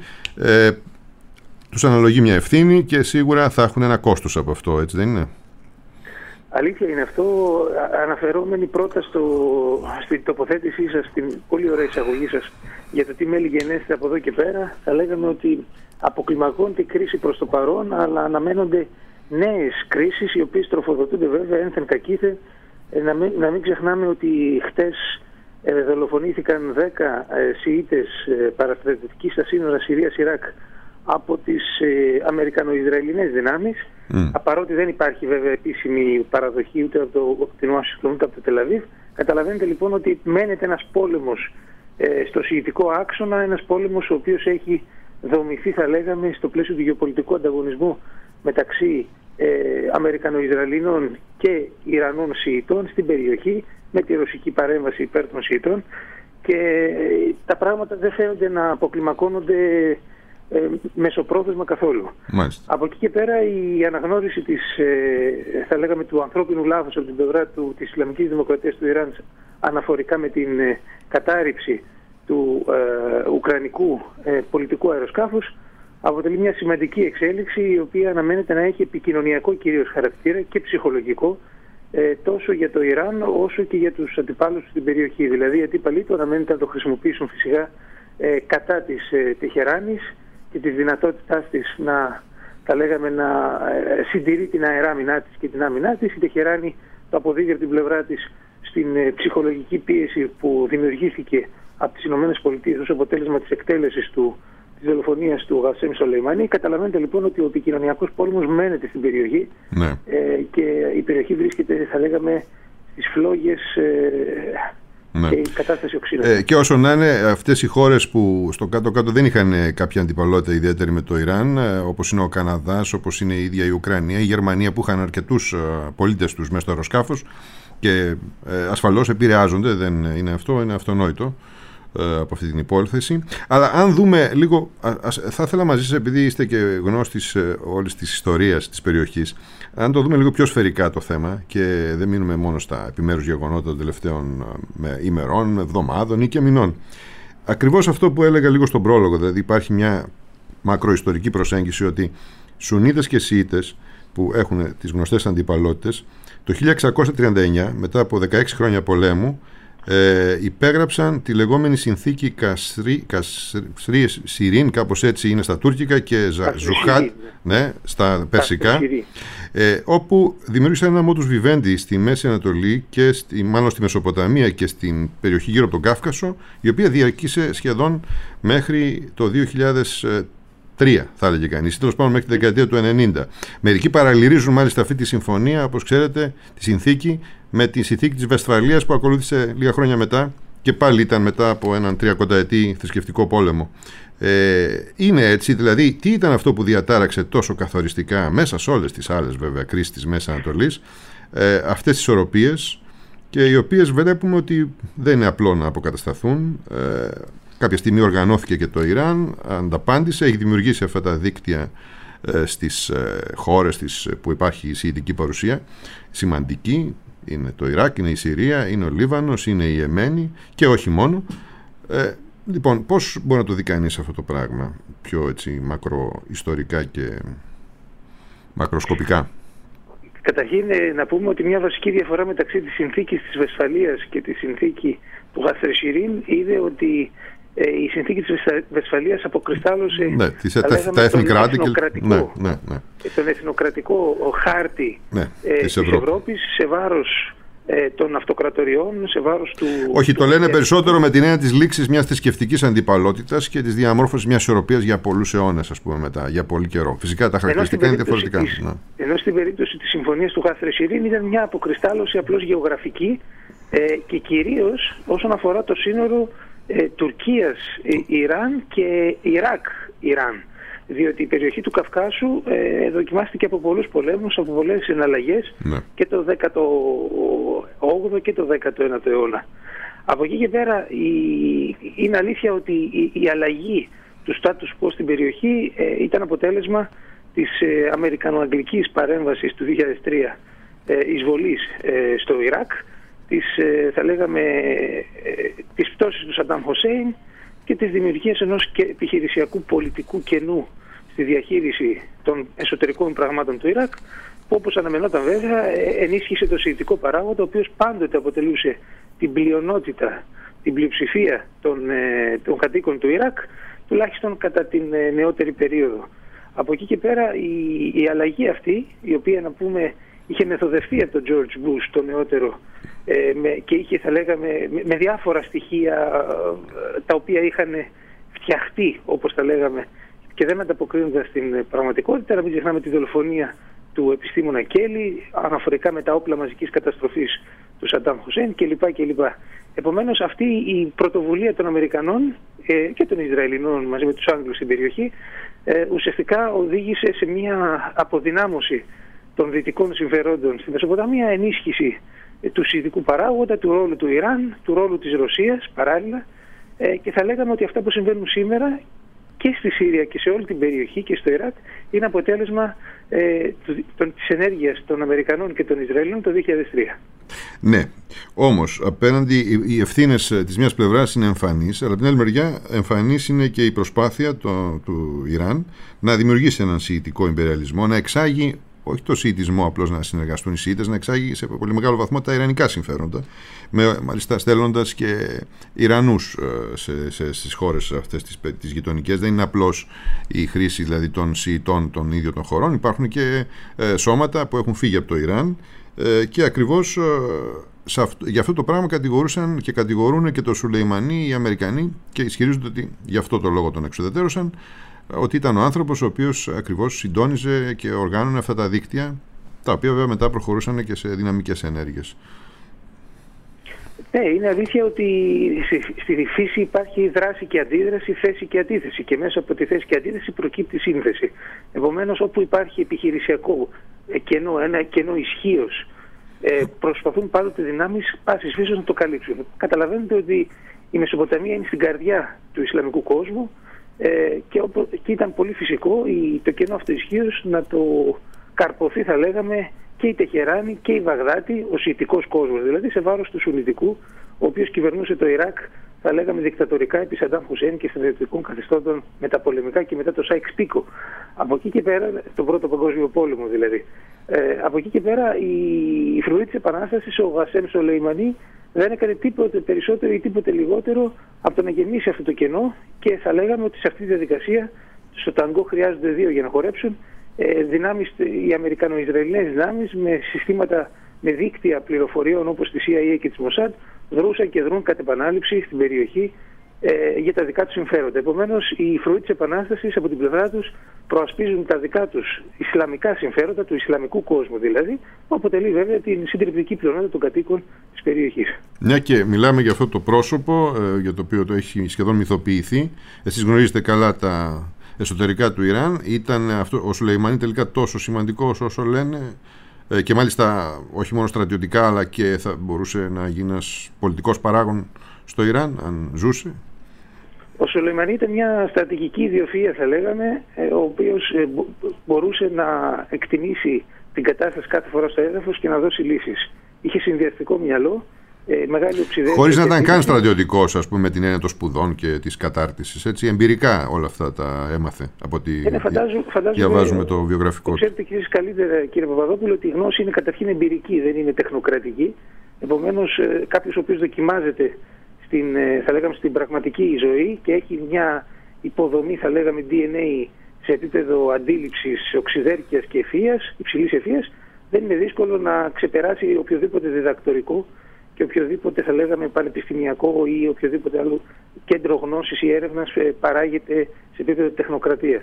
τους αναλογεί μια ευθύνη και σίγουρα θα έχουν ένα κόστος από αυτό, έτσι δεν είναι? Αλήθεια είναι αυτό. Αναφερόμενοι πρώτα στην τοποθέτησή σας, στην πολύ ωραία εισαγωγή σας για το τι μέλη γενέστε από εδώ και πέρα, θα λέγαμε ότι αποκλιμακώνεται η κρίση προς το παρόν, αλλά αναμένονται νέες κρίσεις, οι οποίες τροφοδοτούνται βέβαια ένθεν κακήθε. Να μην ξεχνάμε ότι χτες δολοφονήθηκαν 10 Σιήτες παραστρατευτικοί στα σύνορα Συρίας-Ιράκ από τις Αμερικανο-Ισραηλινές δυνάμεις, παρότι δεν υπάρχει βέβαια επίσημη παραδοχή ούτε από την Ουάσιγκτον ούτε από το Τελαβίβ. Καταλαβαίνετε λοιπόν ότι μένεται ένας πόλεμος στο σιητικό άξονα, ένας πόλεμος ο οποίος έχει δομηθεί, θα λέγαμε, στο πλαίσιο του γεωπολιτικού ανταγωνισμού μεταξύ Αμερικανο-Ισραηλινών και Ιρανών Σιητών στην περιοχή, με τη ρωσική παρέμβαση υπέρ των Σιητών, και τα πράγματα δεν φαίνονται να αποκλιμακώνονται μεσοπρόθεσμα καθόλου. Μάλιστα. Από εκεί και πέρα η αναγνώριση θα λέγαμε, του ανθρώπινου λάθους από την πλευρά της Ισλαμικής Δημοκρατίας του Ιράν αναφορικά με την κατάρριψη του ουκρανικού πολιτικού αεροσκάφους αποτελεί μια σημαντική εξέλιξη, η οποία αναμένεται να έχει επικοινωνιακό κυρίως χαρακτήρα και ψυχολογικό, τόσο για το Ιράν όσο και για τους αντιπάλους στην περιοχή. Δηλαδή οι αντίπαλοι του αναμένεται να το χρησιμοποιήσουν φυσικά κατά της Τεχεράνης και της δυνατότητάς της να συντηρεί την αεράμινά της και την άμυνά της. Η Τεχεράνη το αποδίδει από την πλευρά της στην ψυχολογική πίεση που δημιουργήθηκε από τις ΗΠΑ ως αποτέλεσμα της εκτέλεσης της δολοφονίας του Γασέμ Σολεϊμανί. Καταλαβαίνετε λοιπόν ότι ο επικοινωνιακός πόλεμος μένεται στην περιοχή, ναι, και η περιοχή βρίσκεται, θα λέγαμε, στις φλόγες, ναι, και η κατάσταση οξύνεται. Και όσο να είναι, αυτές οι χώρες που στο κάτω-κάτω δεν είχαν κάποια αντιπαλότητα ιδιαίτερη με το Ιράν, όπως είναι ο Καναδάς, όπως είναι η ίδια η Ουκρανία, η Γερμανία, που είχαν αρκετούς πολίτες τους μέσα στο αεροσκάφος και ασφαλώς επηρεάζονται, δεν είναι αυτό, είναι αυτονόητο. από αυτή την υπόθεση. Αλλά αν δούμε λίγο, θα ήθελα μαζί σας, επειδή είστε και γνώστης όλης της ιστορίας της περιοχής, αν το δούμε λίγο πιο σφαιρικά το θέμα και δεν μείνουμε μόνο στα επιμέρους γεγονότα των τελευταίων ημερών, εβδομάδων ή και μηνών. Ακριβώς αυτό που έλεγα λίγο στον πρόλογο, δηλαδή υπάρχει μια μακροϊστορική προσέγγιση ότι Σουνίτες και Σιήτες που έχουν τις γνωστές αντιπαλότητες, το 1639, μετά από 16 χρόνια πολέμου, υπέγραψαν τη λεγόμενη συνθήκη Κασρί-Σιρίν, κάπως έτσι είναι στα τουρκικά, και Ζουχάτ, ναι, στα περσικά, όπου δημιούργησαν ένα modus vivendi στη Μέση Ανατολή και μάλλον στη Μεσοποταμία και στην περιοχή γύρω από τον Κάφκασο, η οποία διαρκήσε σχεδόν μέχρι το 2003, θα έλεγε κανείς, τέλος πάντων μέχρι τη δεκαετία του 90. Μερικοί παραλυρίζουν μάλιστα αυτή τη συμφωνία, όπως ξέρετε, τη συνθήκη, με τη συνθήκη της Βεσφαλίας που ακολούθησε λίγα χρόνια μετά και πάλι ήταν μετά από έναν 30ετή θρησκευτικό πόλεμο. Είναι έτσι, δηλαδή, τι ήταν αυτό που διατάραξε τόσο καθοριστικά μέσα σε όλες τις άλλες βέβαια κρίσεις της Μέσης Ανατολής, αυτές τις ισορροπίες, και οι οποίες βλέπουμε ότι δεν είναι απλό να αποκατασταθούν. Κάποια στιγμή οργανώθηκε και το Ιράν, ανταπάντησε, έχει δημιουργήσει αυτά τα δίκτυα στις χώρες που υπάρχει η σιητική παρουσία, σημαντική. Είναι το Ιράκ, είναι η Συρία, είναι ο Λίβανος, είναι η Εμένη και όχι μόνο. Λοιπόν, πώς μπορεί να το δει κανείς αυτό το πράγμα πιο έτσι μακροϊστορικά και μακροσκοπικά? Καταρχήν να πούμε ότι μια βασική διαφορά μεταξύ της συνθήκης της Βεσφαλίας και τη συνθήκη του Γαθρεσιρίν είναι ότι η συνθήκη της Βεσφαλίας αποκριστάλλωσε τα εθνοκράτη τον εθνοκρατικό χάρτη της Ευρώπης σε βάρος των αυτοκρατοριών, σε βάρος του... Όχι, το λένε περισσότερο με την έννοια της λήξης μιας θρησκευτικής αντιπαλότητας και της διαμόρφωσης μιας ισορροπίας για πολλούς αιώνες, ας πούμε, μετά, για πολύ καιρό. Φυσικά τα χαρακτηριστικά είναι διαφορετικά. Ενώ στην περίπτωση της συμφωνίας του Γαθρεσιρίν ήταν μια αποκριστάλλωση απλώς γεωγραφική και κυρίως όσον αφορά το σύνορο Τουρκίας, Ιράν και Ιράκ-Ιράν. Διότι η περιοχή του Καυκάσου δοκιμάστηκε από πολλούς πολέμους, από πολλές εναλλαγές και το 18ο και το 19ο αιώνα. Από εκεί και πέρα είναι αλήθεια ότι η αλλαγή του status quo στην περιοχή ήταν αποτέλεσμα της αμερικανοαγγλικής παρέμβασης του 2003, εισβολής στο Ιράκ, θα λέγαμε της πτώσης του Σαντάμ Χουσέιν και της δημιουργίας ενός επιχειρησιακού πολιτικού κενού στη διαχείριση των εσωτερικών πραγμάτων του Ιράκ, που όπως αναμενόταν βέβαια ενίσχυσε το σιητικό παράγοντα, ο οποίος πάντοτε αποτελούσε την πλειονότητα, την πλειοψηφία των κατοίκων του Ιράκ, τουλάχιστον κατά την νεότερη περίοδο. Από εκεί και πέρα η αλλαγή αυτή, η οποία να πούμε είχε μεθοδευτεί από τον George Bush το νεότερο και είχε, θα λέγαμε, με διάφορα στοιχεία τα οποία είχαν φτιαχτεί, όπως τα λέγαμε, και δεν ανταποκρίνονταν στην πραγματικότητα. Να μην ξεχνάμε τη δολοφονία του επιστήμονα Κέλλη, αναφορικά με τα όπλα μαζικής καταστροφής του Σαντάμ Χουσέιν κλπ. Επομένως, αυτή η πρωτοβουλία των Αμερικανών και των Ισραηλινών μαζί με τους Άγγλους στην περιοχή ουσιαστικά οδήγησε σε μια αποδυνάμωση των δυτικών συμφερόντων στη Μεσοποταμία, ενίσχυση του σιητικού παράγοντα, του ρόλου του Ιράν, του ρόλου της Ρωσίας παράλληλα, και θα λέγαμε ότι αυτά που συμβαίνουν σήμερα και στη Σύρια και σε όλη την περιοχή και στο Ιράκ είναι αποτέλεσμα της ενέργειας των Αμερικανών και των Ισραηλινών το 2003. Ναι, όμως απέναντι οι ευθύνες της μιας πλευράς είναι εμφανείς, αλλά από την άλλη μεριά εμφανής είναι και η προσπάθεια του Ιράν να δημιουργήσει έναν σιητικό ιμπεριαλισμό, να εξάγει όχι το σιητισμό απλώς να συνεργαστούν οι Σιήτες, να εξάγει σε πολύ μεγάλο βαθμό τα ιρανικά συμφέροντα, μάλιστα στέλνοντας και Ιρανούς στις χώρες αυτές τις γειτονικές. Δεν είναι απλώς η χρήση δηλαδή των Σιητών των ίδιων των χωρών, υπάρχουν και σώματα που έχουν φύγει από το Ιράν και ακριβώς για αυτό το πράγμα κατηγορούσαν και κατηγορούν και το Σουλεϊμανί οι Αμερικανοί και ισχυρίζονται ότι γι' αυτό το λόγο τον εξουδετερώσαν, ότι ήταν ο άνθρωπος ο οποίος ακριβώς συντόνιζε και οργάνωνε αυτά τα δίκτυα, τα οποία βέβαια μετά προχωρούσαν και σε δυναμικές ενέργειες. Ναι, είναι αλήθεια ότι στη φύση υπάρχει δράση και αντίδραση, θέση και αντίθεση, και μέσα από τη θέση και αντίθεση προκύπτει σύνθεση. Επομένως, όπου υπάρχει επιχειρησιακό κενό, ένα κενό ισχύως, προσπαθούν πάντοτε δυνάμεις πάσης φύσεως να το καλύψουν. Καταλαβαίνετε ότι η Μεσοποταμία είναι στην καρδιά του Ισλαμικού κόσμου και ήταν πολύ φυσικό το κενό αυτοισχύως να το καρποθεί, θα λέγαμε, και η Τεχεράνη και η Βαγδάτη, ο σιητικός κόσμος, δηλαδή σε βάρος του Σουνιτικού, ο οποίος κυβερνούσε το Ιράκ, θα λέγαμε, δικτατορικά επί Σαντάμ Χουσέιν και στρατιωτικών καθεστώτων μεταπολεμικά και μετά το Σάικς Πίκο. Από εκεί και πέρα, τον Πρώτο Παγκόσμιο Πόλεμο δηλαδή. Από εκεί και πέρα η φρουρή της Επανάστασης, ο Γασέμ Σολεϊμανί, δεν έκανε τίποτε περισσότερο ή τίποτε λιγότερο από το να γεμίσει αυτό το κενό, και θα λέγαμε ότι σε αυτή τη διαδικασία, στο ταγκό χρειάζονται δύο για να χορέψουν. Δυνάμεις, οι Αμερικανοϊσραηλινές δυνάμεις με συστήματα, με δίκτυα πληροφοριών όπως τη CIA και της Μοσάντ, δρούσαν και δρούν κατ' επανάληψη στην περιοχή για τα δικά τους συμφέροντα. Επομένως, οι φρουροί της Επανάστασης από την πλευρά τους προασπίζουν τα δικά τους ισλαμικά συμφέροντα, του ισλαμικού κόσμου δηλαδή, που αποτελεί βέβαια την συντριπτική πλειονότητα των κατοίκων της περιοχής. Μια και μιλάμε για αυτό το πρόσωπο, για το οποίο το έχει σχεδόν μυθοποιηθεί. Εσείς γνωρίζετε καλά τα εσωτερικά του Ιράν. Ήταν ο Σουλεϊμανί τελικά τόσο σημαντικός όσο λένε, και μάλιστα όχι μόνο στρατιωτικά, αλλά και θα μπορούσε να γίνει ένας πολιτικός παράγων στο Ιράν αν ζούσε? Ο Σουλεϊμανί ήταν μια στρατηγική ιδιοφυΐα, θα λέγαμε, ο οποίος μπορούσε να εκτιμήσει την κατάσταση κάθε φορά στο έδαφος και να δώσει λύσεις. Είχε συνδυαστικό μυαλό, μεγάλη οψιδέρεια. Χωρίς να ήταν καν στρατιωτικός, ας πούμε, με την έννοια των σπουδών και της κατάρτισης. Έτσι, εμπειρικά όλα αυτά τα έμαθε από ό,τι διαβάζουμε το βιογραφικό του. Ξέρετε και εσείς καλύτερα, κύριε Παπαδόπουλο, ότι η γνώση είναι καταρχήν εμπειρική, δεν είναι τεχνοκρατική. Επομένως, κάποιος ο οποίος δοκιμάζεται θα λέγαμε, στην πραγματική ζωή και έχει μια υποδομή, θα λέγαμε, DNA σε επίπεδο αντίληψης, οξυδέρκειας και ευφυΐας, υψηλής ευφυΐας, δεν είναι δύσκολο να ξεπεράσει οποιοδήποτε διδακτορικό και οποιοδήποτε, θα λέγαμε, πανεπιστημιακό ή οποιοδήποτε άλλο κέντρο γνώσης ή έρευνας παράγεται σε επίπεδο τεχνοκρατίας.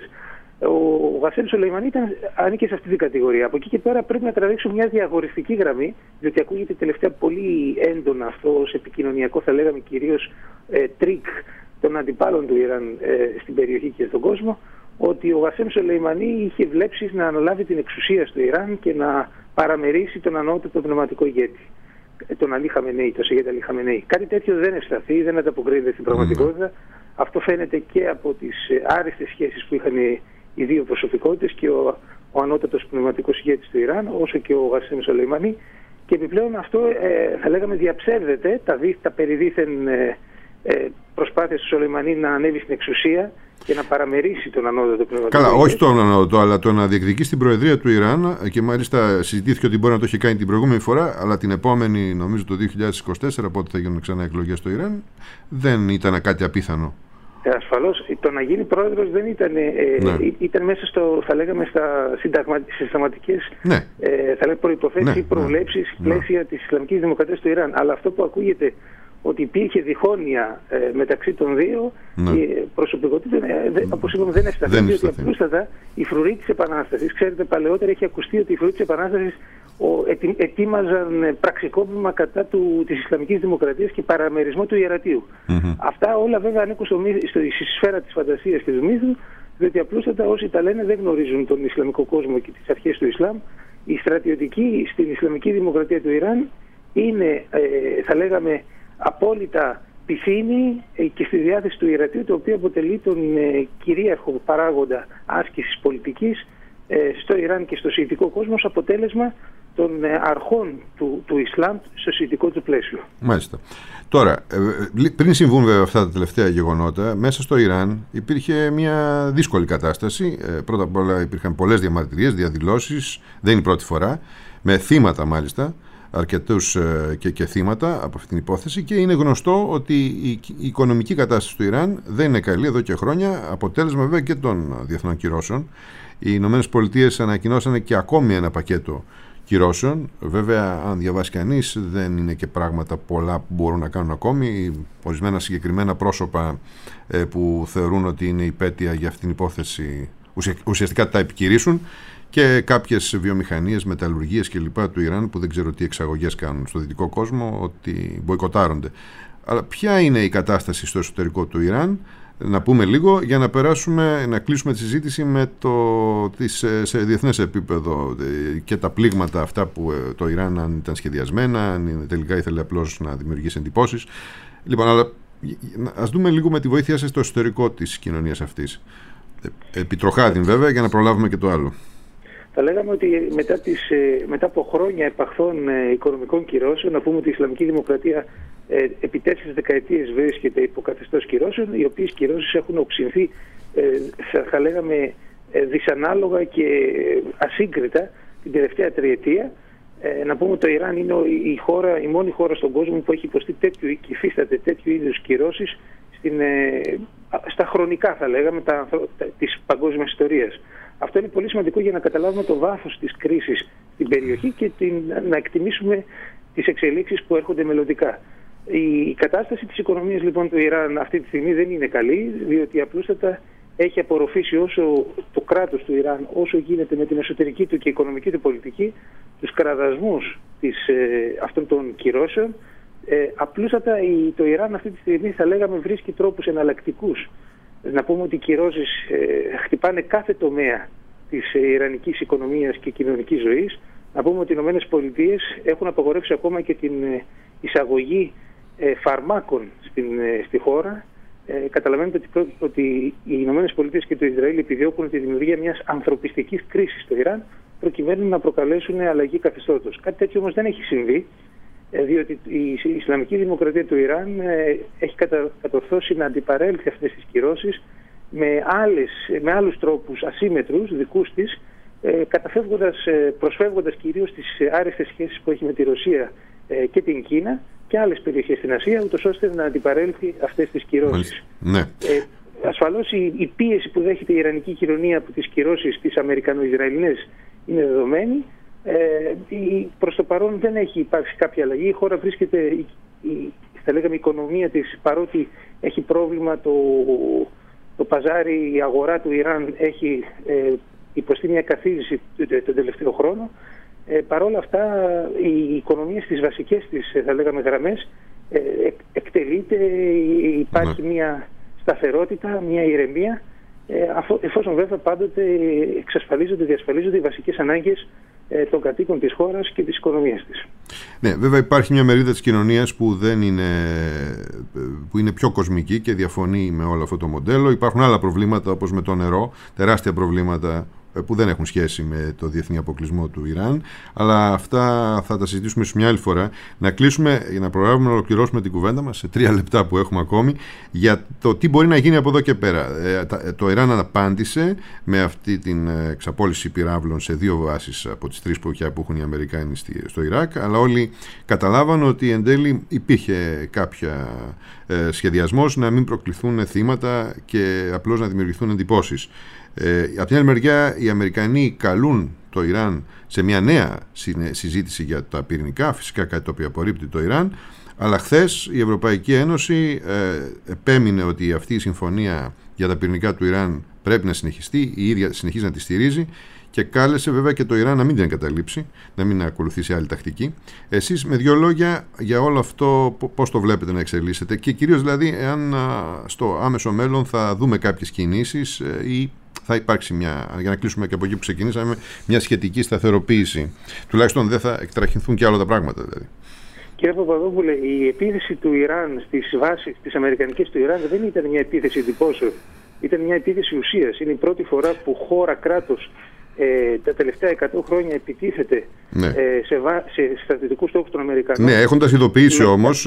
Ο Γασέμ Σολεϊμανί ανήκε σε αυτή την κατηγορία. Από εκεί και πέρα πρέπει να τραβήξουμε μια διαχωριστική γραμμή, διότι ακούγεται τελευταία πολύ έντονα αυτό ως επικοινωνιακό, θα λέγαμε, κυρίως τρίκ των αντιπάλων του Ιράν στην περιοχή και στον κόσμο, ότι ο Γασέμ Σολεϊμανί είχε βλέψεις να αναλάβει την εξουσία στο Ιράν και να παραμερίσει τον ανώτατο πνευματικό ηγέτη, τον Αλί Χαμενέι, τον Σεγέντ Αλί Χαμενέι. Κάτι τέτοιο δεν ευσταθεί, δεν ανταποκρίνεται στην πραγματικότητα. Αυτό φαίνεται και από τις άριστες σχέσεις που είχαν οι δύο προσωπικότητες, και ο ανώτατος πνευματικός ηγέτης του Ιράν, όσο και ο Γασέμ Σολεϊμανί. Και επιπλέον αυτό, θα λέγαμε, διαψεύδεται τα περιδίθεν προσπάθειες του Σολεϊμανί να ανέβει στην εξουσία και να παραμερίσει τον ανώτατο πνευματικό. Καλά, όχι τον ανώτατο, αλλά το να διεκδικήσει την προεδρία του Ιράν, και μάλιστα συζητήθηκε ότι μπορεί να το είχε κάνει την προηγούμενη φορά, αλλά την επόμενη, νομίζω το 2024, πότε θα γίνουν ξανά εκλογές στο Ιράν, δεν ήταν κάτι απίθανο. Ασφαλώς, το να γίνει πρόεδρος δεν ήταν, ήταν μέσα θα λέγαμε, στις συνταγματικές προϋποθέσεις ή προβλέψεις πλαίσια της Ισλαμικής Δημοκρατίας του Ιράν. Αλλά αυτό που ακούγεται ότι υπήρχε διχόνοια μεταξύ των δύο, προσωπικότητες, όπως είπαμε, δεν ευσταθεί, διότι απλούστατα η φρουρή της Επανάστασης, ξέρετε, παλαιότερα έχει ακουστεί ότι η φρουρή της Επανάστασης ετοίμαζαν πραξικόπημα κατά της Ισλαμικής Δημοκρατίας και παραμερισμό του ιερατείου. Αυτά όλα βέβαια ανήκουν στη σφαίρα της φαντασίας και του μύθου, διότι απλούστατα όσοι τα λένε δεν γνωρίζουν τον Ισλαμικό κόσμο και τις αρχές του Ισλάμ. Οι στρατιωτικοί στην Ισλαμική Δημοκρατία του Ιράν είναι, θα λέγαμε, απόλυτα πυθύνοι και στη διάθεση του ιερατείου, το οποίο αποτελεί τον κυρίαρχο παράγοντα άσκησης πολιτικής στο Ιράν και στο σιητικό κόσμο, ως αποτέλεσμα των αρχών του Ισλάμ στο σιητικό του πλαίσιο. Μάλιστα. Τώρα, πριν συμβούν βέβαια αυτά τα τελευταία γεγονότα, μέσα στο Ιράν υπήρχε μια δύσκολη κατάσταση. Πρώτα απ' όλα υπήρχαν πολλές διαμαρτυρίες, διαδηλώσεις, δεν είναι η πρώτη φορά, με θύματα μάλιστα, αρκετούς και θύματα από αυτή την υπόθεση, και είναι γνωστό ότι η οικονομική κατάσταση του Ιράν δεν είναι καλή εδώ και χρόνια, αποτέλεσμα βέβαια και των διεθνών κυρώσεων. Οι Ηνωμένες Πολιτείες ανακοινώσανε και ακόμη ένα πακέτο κυρώσεων. Βέβαια, αν διαβάσει κανείς, δεν είναι και πράγματα πολλά που μπορούν να κάνουν ακόμη. Ορισμένα συγκεκριμένα πρόσωπα που θεωρούν ότι είναι υπέτεια για αυτήν την υπόθεση ουσιαστικά τα επικυρίσουν, και κάποιες βιομηχανίες, μεταλλουργίες κλπ. Του Ιράν, που δεν ξέρω τι εξαγωγές κάνουν στο δυτικό κόσμο, ότι μποϊκοτάρονται. Αλλά ποια είναι η κατάσταση στο εσωτερικό του Ιράν? Να πούμε λίγο για να περάσουμε, να κλείσουμε τη συζήτηση με σε διεθνές επίπεδο και τα πλήγματα αυτά που το Ιράν, αν ήταν σχεδιασμένα, αν τελικά ήθελε απλώς να δημιουργήσει εντυπώσεις. Λοιπόν, αλλά Ας δούμε λίγο με τη βοήθεια σας το εσωτερικό της κοινωνίας αυτής. Επιτροχάδιν βέβαια, για να προλάβουμε και το άλλο. Θα λέγαμε ότι μετά από χρόνια επαχθών οικονομικών κυρώσεων, να πούμε ότι η Ισλαμική Δημοκρατία επί 4 δεκαετίες βρίσκεται υπό καθεστώς κυρώσεων, οι οποίες κυρώσεις έχουν οξυνθεί, θα λέγαμε, δυσανάλογα και ασύγκριτα την τελευταία τριετία. Να πούμε ότι το Ιράν είναι η μόνη χώρα στον κόσμο που έχει υποστεί και υφίσταται τέτοιου είδους κυρώσεις στα χρονικά, θα λέγαμε, της παγκόσμιας ιστορίας. Αυτό είναι πολύ σημαντικό για να καταλάβουμε το βάθος της κρίσης στην περιοχή και να εκτιμήσουμε τις εξελίξεις που έρχονται μελλοντικά. Η κατάσταση της οικονομίας λοιπόν του Ιράν αυτή τη στιγμή δεν είναι καλή, διότι απλούστατα έχει απορροφήσει όσο το κράτος του Ιράν, όσο γίνεται με την εσωτερική του και οικονομική του πολιτική, τους κραδασμούς αυτών των κυρώσεων. Απλούστατα το Ιράν αυτή τη στιγμή, θα λέγαμε, βρίσκει τρόπους εναλλακτικούς. Να πούμε ότι οι κυρώσεις χτυπάνε κάθε τομέα της ιρανικής οικονομίας και κοινωνικής ζωής. Να πούμε ότι οι ΗΠΑ έχουν απαγορεύσει ακόμα και την εισαγωγή φαρμάκων στη χώρα. Καταλαβαίνετε ότι οι ΗΠΑ και το Ισραήλ επιδιώκουν τη δημιουργία μιας ανθρωπιστικής κρίσης στο Ιράν, προκειμένου να προκαλέσουν αλλαγή καθεστώτος. Κάτι τέτοιο όμως δεν έχει συμβεί, διότι η Ισλαμική Δημοκρατία του Ιράν έχει κατορθώσει να αντιπαρέλθει αυτές τις κυρώσεις με άλλους τρόπους ασύμετρους δικούς της, προσφεύγοντας κυρίως τις άρεστες σχέσεις που έχει με τη Ρωσία και την Κίνα και άλλες περιοχές στην Ασία, ούτως ώστε να αντιπαρέλθει αυτές τις κυρώσεις. Ναι. Ασφαλώς η πίεση που δέχεται η ιρανική κοινωνία από τις κυρώσεις της Αμερικανο-Ισραηλινές είναι δεδομένη. Προς το παρόν δεν έχει υπάρξει κάποια αλλαγή. Η χώρα βρίσκεται, θα λέγαμε, η οικονομία της, παρότι έχει πρόβλημα το παζάρι, η αγορά του Ιράν έχει υποστεί μια καθίζηση τον τελευταίο χρόνο. Παρόλα αυτά η οικονομία στις βασικές της, θα λέγαμε, γραμμές εκτελείται, υπάρχει μια σταθερότητα, μια ηρεμία, εφόσον βέβαια πάντοτε διασφαλίζονται οι βασικές ανάγκες των κατοίκων της χώρας και της οικονομίας της. Ναι, βέβαια υπάρχει μια μερίδα της κοινωνίας που είναι πιο κοσμική και διαφωνεί με όλο αυτό το μοντέλο. Υπάρχουν άλλα προβλήματα, όπως με το νερό, τεράστια προβλήματα που δεν έχουν σχέση με το διεθνή αποκλεισμό του Ιράν, αλλά αυτά θα τα συζητήσουμε σε μια άλλη φορά. Να κλείσουμε, για να προλάβουμε να ολοκληρώσουμε την κουβέντα μας σε 3 λεπτά που έχουμε ακόμη, για το τι μπορεί να γίνει από εδώ και πέρα. Το Ιράν απάντησε με αυτή την εξαπόλυση πυράβλων σε 2 βάσεις από τις 3 που έχουν οι Αμερικάνοι στο Ιράκ, αλλά όλοι καταλάβαν ότι εν τέλει υπήρχε κάποια σχεδιασμός να μην προκληθούν θύματα και απλώς να δημιουργηθούν εντυπώσεις. Από την άλλη μεριά, οι Αμερικανοί καλούν το Ιράν σε μια νέα συζήτηση για τα πυρηνικά, φυσικά κάτι το οποίο απορρίπτει το Ιράν, αλλά χθες η Ευρωπαϊκή Ένωση επέμεινε ότι αυτή η συμφωνία για τα πυρηνικά του Ιράν πρέπει να συνεχιστεί, η ίδια συνεχίζει να τη στηρίζει και κάλεσε βέβαια και το Ιράν να μην την εγκαταλείψει, να μην ακολουθήσει άλλη τακτική. Εσείς με 2 λόγια για όλο αυτό πώς το βλέπετε να εξελίσσεται και κυρίως δηλαδή εάν στο άμεσο μέλλον θα δούμε κάποιες κινήσεις ή θα υπάρξει για να κλείσουμε και από εκεί που ξεκινήσαμε, μια σχετική σταθεροποίηση. Τουλάχιστον δεν θα εκτραχυνθούν και άλλα τα πράγματα δηλαδή. Κύριε Παπαδόπουλε, η επίθεση του Ιράν στις βάσεις της αμερικανικής του Ιράν δεν ήταν μια επίθεση εντυπώσεων. Ήταν μια επίθεση ουσίας. Είναι η πρώτη φορά που χώρα κράτος τα τελευταία 100 χρόνια επιτίθεται σε στρατιωτικούς στόχους των Αμερικανών. Ναι, έχοντας ειδοποιήσει όμως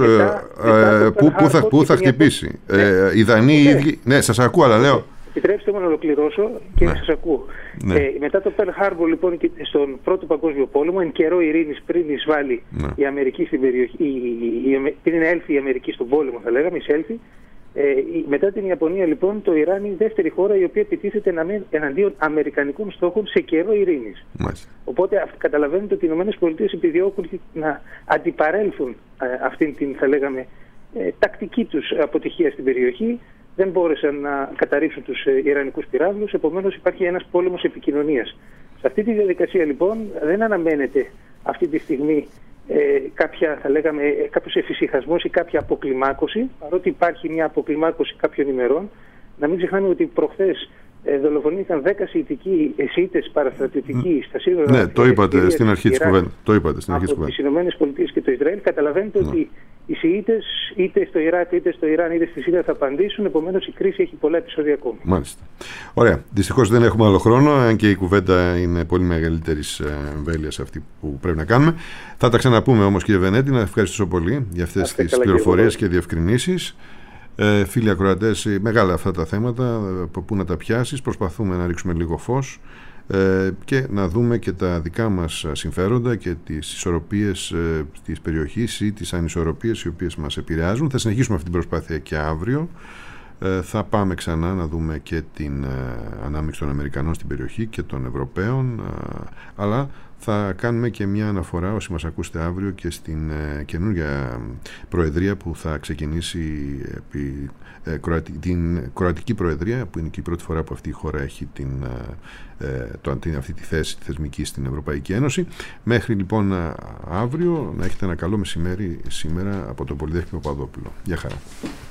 πού θα χτυπήσει. Οι Δανείοι οι ίδιοι. Ναι, σας ακούω, αλλά λέω. Επιτρέψτε μου να ολοκληρώσω και να σας ακούω. Μετά το Pearl Harbor, λοιπόν, και στον Πρώτο Παγκόσμιο Πόλεμο, εν καιρό ειρήνης, πριν εισβάλλει η Αμερική στην περιοχή, πριν έλθει η Αμερική στον πόλεμο, θα λέγαμε, εισέλθει. Μετά την Ιαπωνία, λοιπόν, το Ιράν είναι η δεύτερη χώρα η οποία επιτίθεται εναντίον αμερικανικών στόχων σε καιρό ειρήνης. Οπότε καταλαβαίνετε ότι οι ΗΠΑ επιδιώκουν να αντιπαρέλθουν αυτήν την, θα λέγαμε, τακτική τους αποτυχία στην περιοχή. Δεν μπόρεσαν να καταρρίψουν τους Ιρανικούς πυράβλους, επομένως υπάρχει ένας πόλεμος επικοινωνίας. Σε αυτή τη διαδικασία λοιπόν δεν αναμένεται αυτή τη στιγμή κάποιος εφησυχασμός ή κάποια αποκλιμάκωση, παρότι υπάρχει μια αποκλιμάκωση κάποιων ημερών. Να μην ξεχνάμε ότι προχθές δολοφονήθηκαν 10 Σιήτες παραστρατιωτικοί στα σύνορα. Ναι, το είπατε στην αρχή της κουβέντας. Από τις ΗΠΑ και το Ισραήλ. Καταλαβαίνετε ότι οι Σιήτες είτε στο Ιράκ, είτε στο Ιράν, είτε στη Συρία θα απαντήσουν. Επομένως η κρίση έχει πολλά επεισόδια ακόμη. Μάλιστα. Ωραία. Δυστυχώς δεν έχουμε άλλο χρόνο, αν και η κουβέντα είναι πολύ μεγαλύτερης εμβέλειας αυτή που πρέπει να κάνουμε. Θα τα ξαναπούμε όμως, κύριε Βενέτη. Να ευχαριστήσω πολύ για αυτές τις πληροφορίες και διευκρινήσεις. Φίλοι ακροατές, μεγάλα αυτά τα θέματα, πού να τα πιάσεις, προσπαθούμε να ρίξουμε λίγο φως και να δούμε και τα δικά μας συμφέροντα και τις ισορροπίες της περιοχής ή τις ανισορροπίες οι οποίες μας επηρεάζουν. Θα συνεχίσουμε αυτή την προσπάθεια και αύριο. Θα πάμε ξανά να δούμε και την ανάμειξη των Αμερικανών στην περιοχή και των Ευρωπαίων, αλλά θα κάνουμε και μια αναφορά, όσοι μας ακούσετε αύριο, και στην καινούργια προεδρία που θα ξεκινήσει την Κροατική Προεδρία, που είναι και η πρώτη φορά που αυτή η χώρα έχει αυτή τη θέση θεσμική στην Ευρωπαϊκή Ένωση. Μέχρι λοιπόν αύριο να έχετε ένα καλό μεσημέρι σήμερα από τον Πολυδέφημο Παπαδόπουλο. Γεια χαρά.